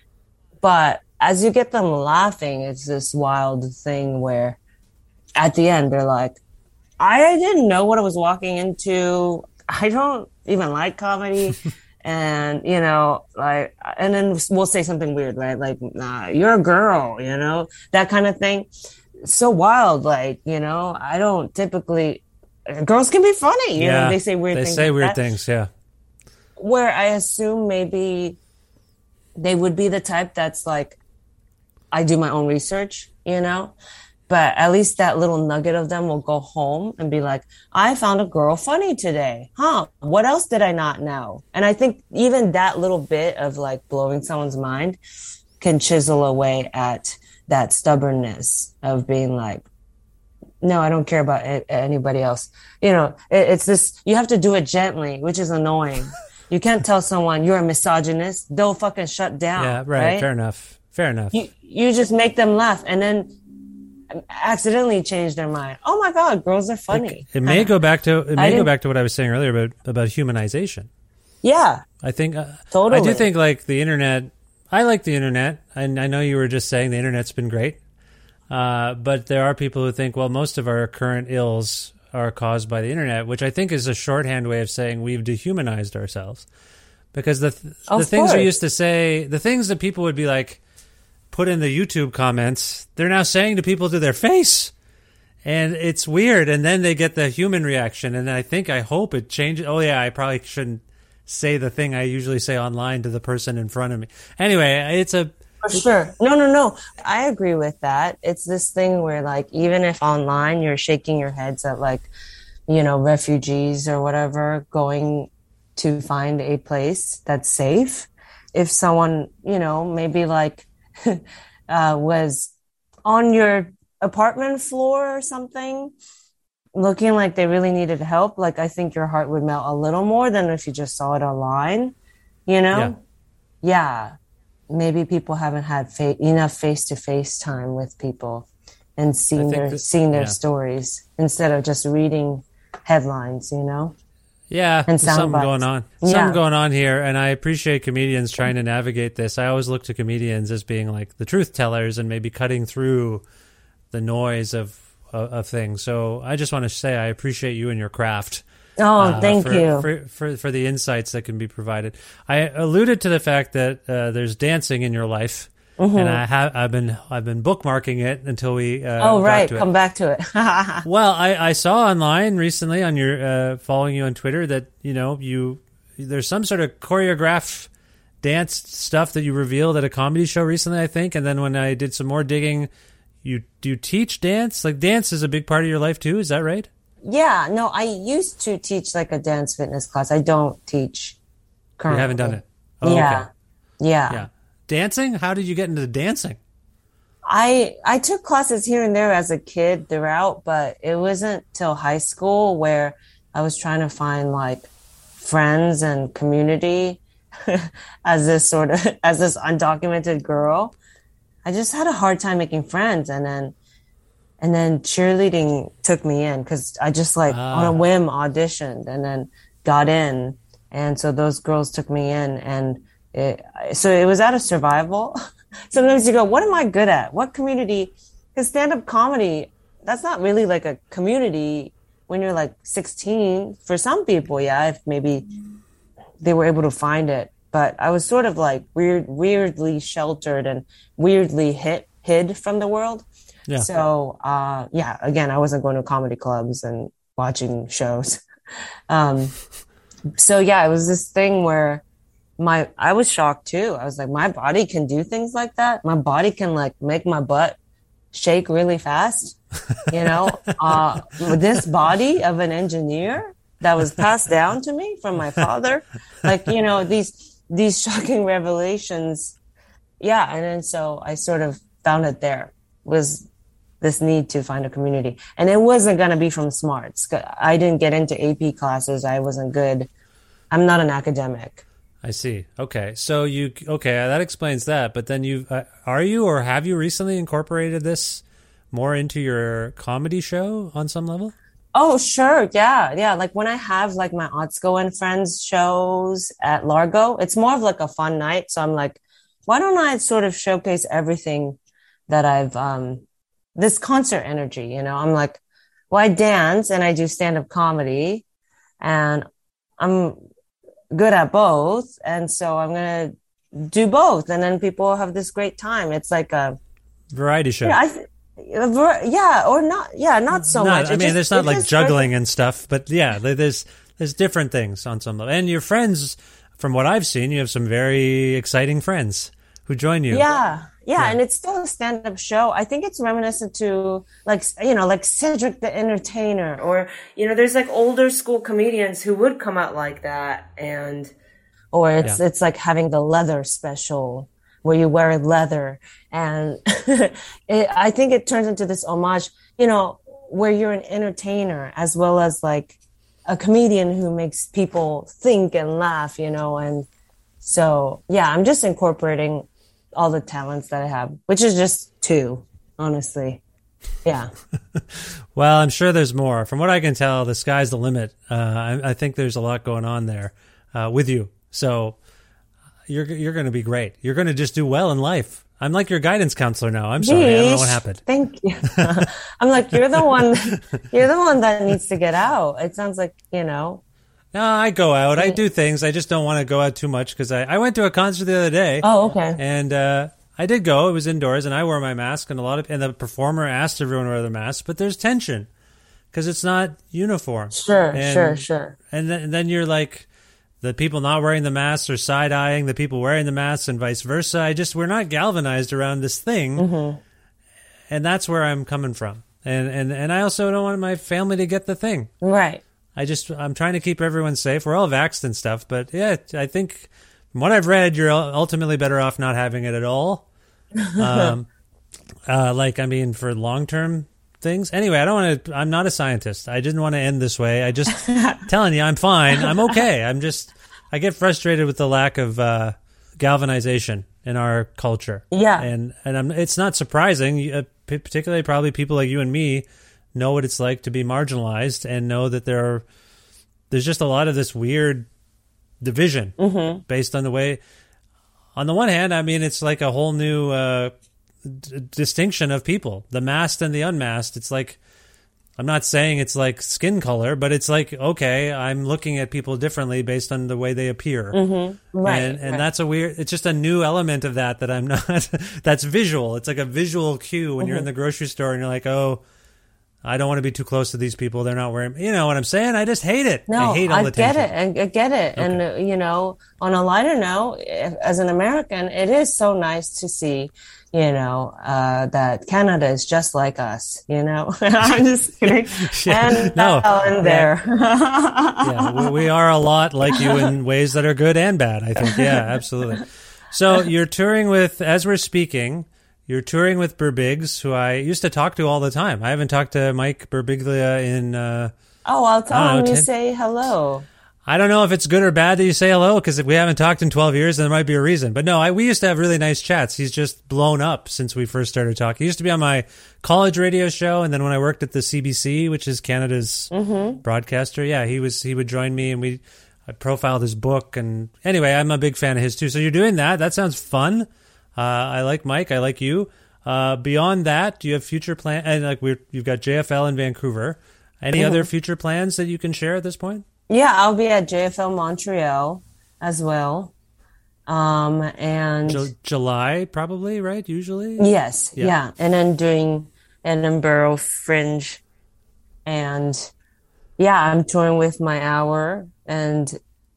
But as you get them laughing, it's this wild thing where at the end, they're like, I didn't know what I was walking into. I don't even like comedy. And, you know, like, and then we'll say something weird, right? Like, nah, you're a girl, you know, that kind of thing. So wild. Like, you know, I don't typically, girls can be funny. You know, they say weird things. They say weird things. Yeah. Where I assume maybe they would be the type that's like, I do my own research, you know, but at least that little nugget of them will go home and be like, I found a girl funny today. What else did I not know? And I think even that little bit of like blowing someone's mind can chisel away at that stubbornness of being like, no, I don't care about anybody else. You know, it's this, you have to do it gently, which is annoying. You can't tell someone you're a misogynist. They'll fucking shut down. Yeah, right. Fair enough. You just make them laugh and then accidentally change their mind. Oh my God, girls are funny. It may go back to what I was saying earlier about humanization. Yeah. I think totally. I do think like the internet. I like the internet, and I know you were just saying the internet's been great. But there are people who think, well, most of our current ills are caused by the internet, which I think is a shorthand way of saying we've dehumanized ourselves. Because the things we used to say, the things that people would be like, put in the YouTube comments, they're now saying to people to their face. And it's weird. And then they get the human reaction. And I hope it changes. Oh, yeah, I probably shouldn't say the thing I usually say online to the person in front of me. Anyway, it's a... For sure. No. I agree with that. It's this thing where, like, even if online you're shaking your heads at, like, you know, refugees or whatever going to find a place that's safe. If someone, you know, maybe like was on your apartment floor or something, looking like they really needed help, like I think your heart would melt a little more than if you just saw it online, you know? Yeah. Maybe people haven't had enough face-to-face time with people and seeing their stories instead of just reading headlines, you know? Yeah, and there's something going on. Something going on here, and I appreciate comedians trying to navigate this. I always look to comedians as being like the truth tellers and maybe cutting through the noise of things. So I just want to say I appreciate you and your craft. Oh, thank you for the insights that can be provided. I alluded to the fact that there's dancing in your life, and I've been bookmarking it until we. Come back to it. Well, I saw online recently on your following you on Twitter that there's some sort of choreographed dance stuff that you revealed at a comedy show recently, I think. And then when I did some more digging, do you teach dance? Like dance is a big part of your life too. Is that right? Yeah, no, I used to teach like a dance fitness class. I don't teach currently. You haven't done it? Oh, yeah. Okay. Yeah. Dancing? How did you get into dancing? I took classes here and there as a kid throughout, but it wasn't till high school where I was trying to find like friends and community as this undocumented girl. I just had a hard time making friends, and then cheerleading took me in because I just on a whim auditioned and then got in. And so those girls took me in, and so it was out of survival. Sometimes you go, what am I good at? What community? Because stand-up comedy, that's not really like a community when you're like 16. For some people, yeah, if maybe they were able to find it. But I was sort of like weirdly sheltered and weirdly hid from the world. Yeah. So, again, I wasn't going to comedy clubs and watching shows. So yeah, it was this thing where I was shocked too. I was like, my body can do things like that. My body can like make my butt shake really fast. You know, this body of an engineer that was passed down to me from my father, like, you know, these shocking revelations. Yeah. And then so I sort of found it there was this need to find a community, and it wasn't going to be from smarts. I didn't get into AP classes. I wasn't good. I'm not an academic. I see. Okay. So that explains that. But then have you recently incorporated this more into your comedy show on some level? Oh, sure. Yeah. Yeah. Like when I have like my Otsko and Friends shows at Largo, it's more of like a fun night. So I'm like, why don't I sort of showcase everything that I've, this concert energy, you know? I'm like, well, I dance and I do stand-up comedy and I'm good at both. And so I'm going to do both. And then people have this great time. It's like a variety show. Not so much. I mean, there's not like juggling and stuff, but yeah, there's different things on some level. And your friends, from what I've seen, you have some very exciting friends who join you. Yeah, and it's still a stand-up show. I think it's reminiscent to like Cedric the Entertainer, or, you know, there's like older school comedians who would come out like that, or it's like having the leather special where you wear leather, and I think it turns into this homage, you know, where you're an entertainer as well as like a comedian who makes people think and laugh, you know, and so yeah, I'm just incorporating all the talents that I have, which is just 2, honestly. Yeah. Well, I'm sure there's more. From what I can tell, the sky's the limit. I think there's a lot going on there with you. So you're going to be great. You're going to just do well in life. I'm like your guidance counselor now. I'm sorry. I don't know what happened. Thank you. I'm like, you're the one that needs to get out. It sounds like, you know. No, I go out. I do things. I just don't want to go out too much because I went to a concert the other day. Oh, okay. And I did go. It was indoors, and I wore my mask, and the performer asked everyone to wear their masks, but there's tension because it's not uniform. Sure. And then you're like, the people not wearing the masks are side-eyeing the people wearing the masks and vice versa. We're not galvanized around this thing, and that's where I'm coming from. And I also don't want my family to get the thing. Right. I'm trying to keep everyone safe. We're all vaxxed and stuff, but yeah, I think from what I've read, you're ultimately better off not having it at all. For long-term things. Anyway, I'm not a scientist. I didn't want to end this way. I just telling you, I'm fine. I'm okay. I get frustrated with the lack of galvanization in our culture. Yeah. And it's not surprising, particularly probably people like you and me know what it's like to be marginalized and know that there's just a lot of this weird division based on the way, on the one hand, I mean, it's like a whole new distinction of people, the masked and the unmasked. It's like, I'm not saying it's like skin color, but it's like, okay, I'm looking at people differently based on the way they appear. Right. And that's it's just a new element of that I'm not, that's visual. It's like a visual cue when you're in the grocery store and you're like, oh, I don't want to be too close to these people. They're not wearing, you know what I'm saying? I just hate it. No, I hate all the tension. I get it. Okay. And, on a lighter note, as an American, it is so nice to see, that Canada is just like us, I'm just kidding. There. Yeah, we are a lot like you in ways that are good and bad, I think. Yeah, absolutely. So you're touring as we're speaking, you're touring with Birbigs, who I used to talk to all the time. I haven't talked to Mike Birbiglia in... I'll tell him you say hello. I don't know if it's good or bad that you say hello, because if we haven't talked in 12 years, then there might be a reason. But no, we used to have really nice chats. He's just blown up since we first started talking. He used to be on my college radio show, and then when I worked at the CBC, which is Canada's broadcaster, he would join me, and I profiled his book. And anyway, I'm a big fan of his too. So you're doing that. That sounds fun. I like Mike. I like you. Beyond that, do you have future plans? And you've got JFL in Vancouver. Any other future plans that you can share at this point? Yeah, I'll be at JFL Montreal as well. And July, probably, right? Usually? Yes. Yeah. And then doing Edinburgh Fringe. And I'm touring with my hour. And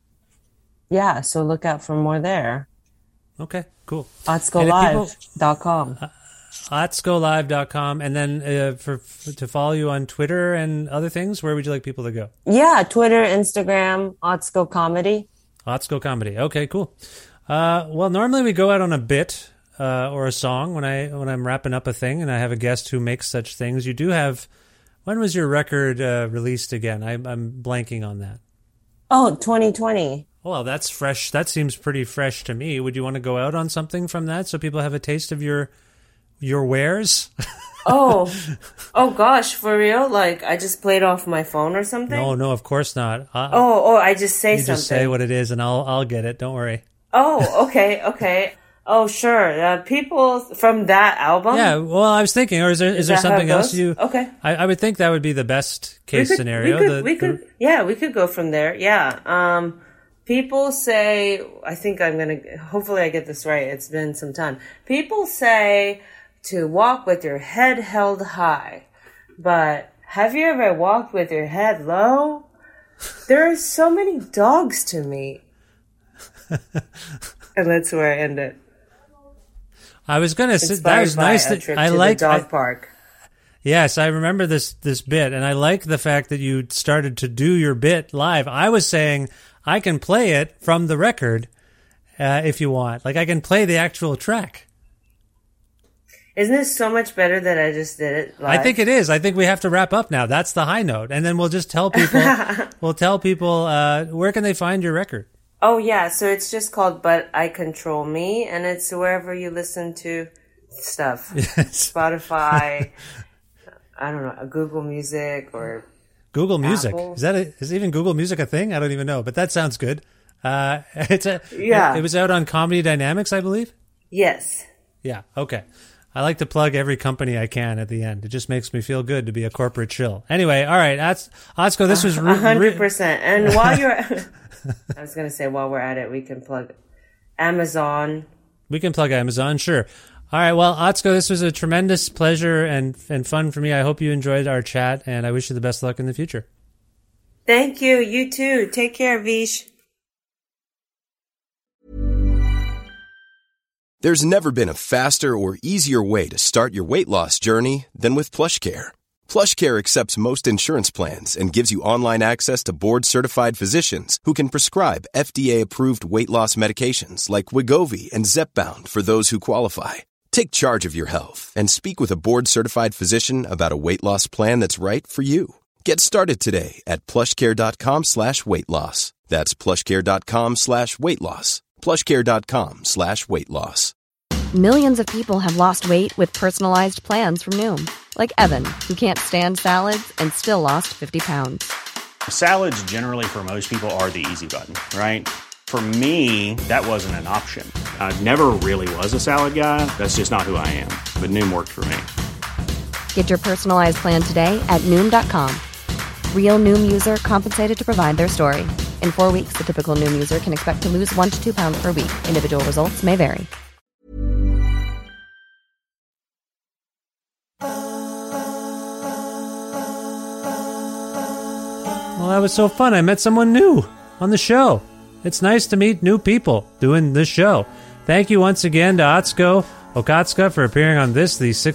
so look out for more there. Okay, cool. OtsGoLive.com. OtsGoLive.com. And then to follow you on Twitter and other things, where would you like people to go? Yeah, Twitter, Instagram, Otsgo Comedy. Otsgo Comedy. Okay, cool. Well, normally we go out on a bit or a song when I'm wrapping up a thing, and I have a guest who makes such things. You do have... When was your record released again? I'm blanking on that. Oh, 2020. Well, that's fresh. That seems pretty fresh to me. Would you want to go out on something from that so people have a taste of your wares? Oh gosh, for real? Like I just played off my phone or something? No, of course not. I just say something. Just say what it is, and I'll get it. Don't worry. Oh, okay. Oh, sure. People from that album? Yeah, well, I was thinking, or is there something else you... Okay. I would think that would be the best case scenario. We could go from there. Yeah. People say, I think hopefully I get this right. It's been some time. People say to walk with your head held high. But have you ever walked with your head low? There are so many dogs to meet. And that's where I end it. I was going to say, that was nice. I like the dog park. Yes, I remember this bit, and I like the fact that you started to do your bit live. I was saying I can play it from the record if you want. Like, I can play the actual track. Isn't it so much better that I just did it live? I think it is. I think we have to wrap up now. That's the high note. And then we'll just tell people, where can they find your record? Oh, yeah. So it's just called But I Control Me, and it's wherever you listen to stuff. Yes. Spotify, I don't know, Google Music or Google Music. Apple. Is even Google Music a thing? I don't even know, but that sounds good. It was out on Comedy Dynamics, I believe? Yes. Yeah, okay. I like to plug every company I can at the end. It just makes me feel good to be a corporate shill. Anyway, all right, Otsgo, this was... 100%. And while you're... I was going to say, while we're at it, we can plug Amazon, We can plug Amazon, sure. All right, well, Atsuko, this was a tremendous pleasure and fun for me. I hope you enjoyed our chat, and I wish you the best luck in the future. Thank you. You too. Take care, Vish. There's never been a faster or easier way to start your weight loss journey than with PlushCare. PlushCare accepts most insurance plans and gives you online access to board-certified physicians who can prescribe FDA-approved weight loss medications like Wegovy and Zepbound for those who qualify. Take charge of your health and speak with a board-certified physician about a weight loss plan that's right for you. Get started today at plushcare.com/weight loss. That's plushcare.com/weight loss. plushcare.com/weight loss. Millions of people have lost weight with personalized plans from Noom. Like Evan, who can't stand salads and still lost 50 pounds. Salads generally for most people are the easy button, right? For me, that wasn't an option. I never really was a salad guy. That's just not who I am. But Noom worked for me. Get your personalized plan today at Noom.com. Real Noom user compensated to provide their story. In 4 weeks, the typical Noom user can expect to lose 1 to 2 pounds per week. Individual results may vary. Well, that was so fun. I met someone new on the show. It's nice to meet new people doing this show. Thank you once again to Atsuko Okatsuka for appearing on the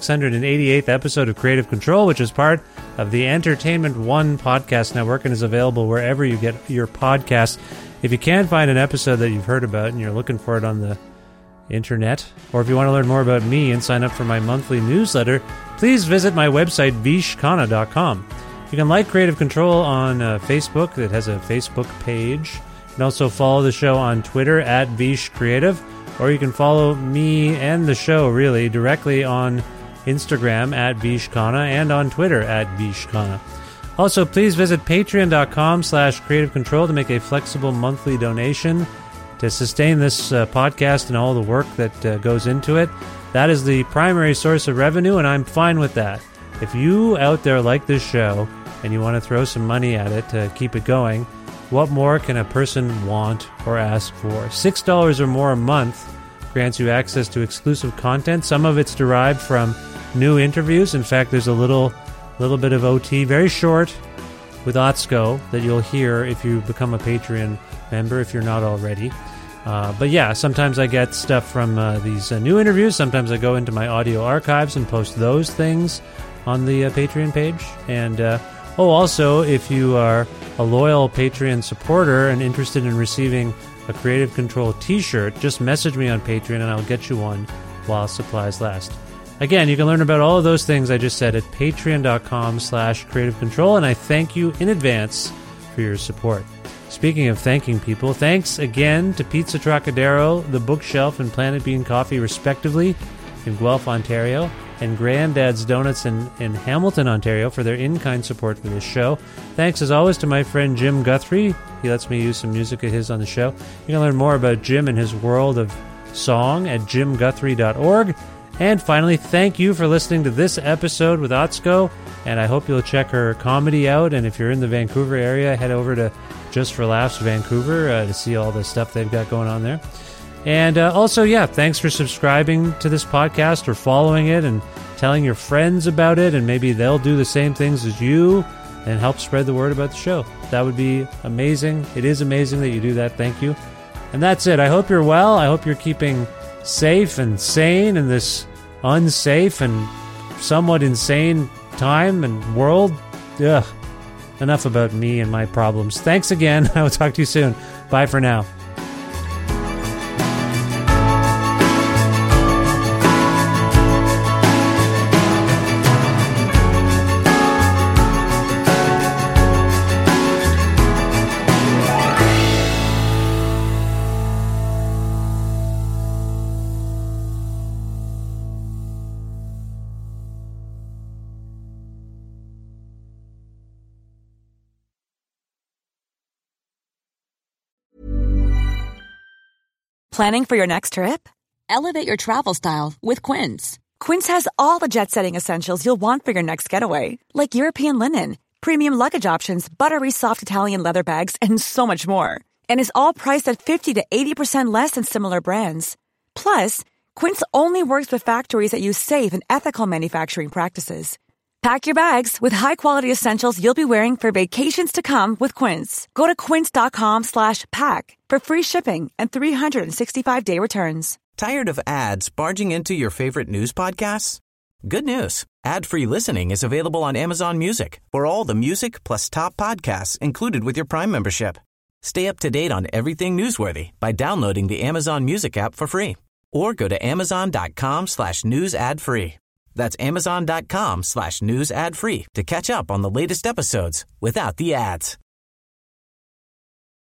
688th episode of Creative Control, which is part of the Entertainment One podcast network and is available wherever you get your podcasts. If you can't find an episode that you've heard about and you're looking for it on the internet, or if you want to learn more about me and sign up for my monthly newsletter, please visit my website, vishkhanna.com. You can like Creative Control on Facebook. It has a Facebook page. You can also follow the show on Twitter at VishCreative, or you can follow me and the show really directly on Instagram at Vishkhanna and on Twitter at Vishkhanna. Also, please visit patreon.com/Creative Control to make a flexible monthly donation to sustain this podcast and all the work that goes into it. That is the primary source of revenue, and I'm fine with that. If you out there like this show and you want to throw some money at it to keep it going, what more can a person want or ask for? $6 or more a month grants you access to exclusive content. Some of it's derived from new interviews. In fact, there's a little bit of OT, very short, with Atsuko that you'll hear if you become a Patreon member, if you're not already. But yeah, sometimes I get stuff from these new interviews. Sometimes I go into my audio archives and post those things on the Patreon page. And also, if you are a loyal Patreon supporter and interested in receiving a Creative Control t-shirt, just message me on Patreon and I'll get you one while supplies last. Again, you can learn about all of those things I just said at patreon.com/Creative Control, and I thank you in advance for your support. Speaking of thanking people, thanks again to Pizza Trocadero, The Bookshelf, and Planet Bean Coffee, respectively, in Guelph, Ontario, and Granddad's Donuts in Hamilton, Ontario, for their in-kind support for this show. Thanks, as always, to my friend Jim Guthrie. He lets me use some music of his on the show. You can learn more about Jim and his world of song at jimguthrie.org. And finally, thank you for listening to this episode with Atsuko, and I hope you'll check her comedy out. And if you're in the Vancouver area, head over to Just for Laughs Vancouver to see all the stuff they've got going on there. And also, yeah, thanks for subscribing to this podcast or following it and telling your friends about it, and maybe they'll do the same things as you and help spread the word about the show. That would be amazing. It is amazing that you do that. Thank you. And that's it. I hope you're well. I hope you're keeping safe and sane in this unsafe and somewhat insane time and world. Ugh. Enough about me and my problems. Thanks again. I will talk to you soon. Bye for now. Planning for your next trip? Elevate your travel style with Quince. Quince has all the jet-setting essentials you'll want for your next getaway, like European linen, premium luggage options, buttery soft Italian leather bags, and so much more. And is all priced at 50 to 80% less than similar brands. Plus, Quince only works with factories that use safe and ethical manufacturing practices. Pack your bags with high-quality essentials you'll be wearing for vacations to come with Quince. Go to quince.com/pack for free shipping and 365-day returns. Tired of ads barging into your favorite news podcasts? Good news. Ad-free listening is available on Amazon Music for all the music plus top podcasts included with your Prime membership. Stay up to date on everything newsworthy by downloading the Amazon Music app for free or go to amazon.com/news ad free. That's amazon.com/news ad free to catch up on the latest episodes without the ads.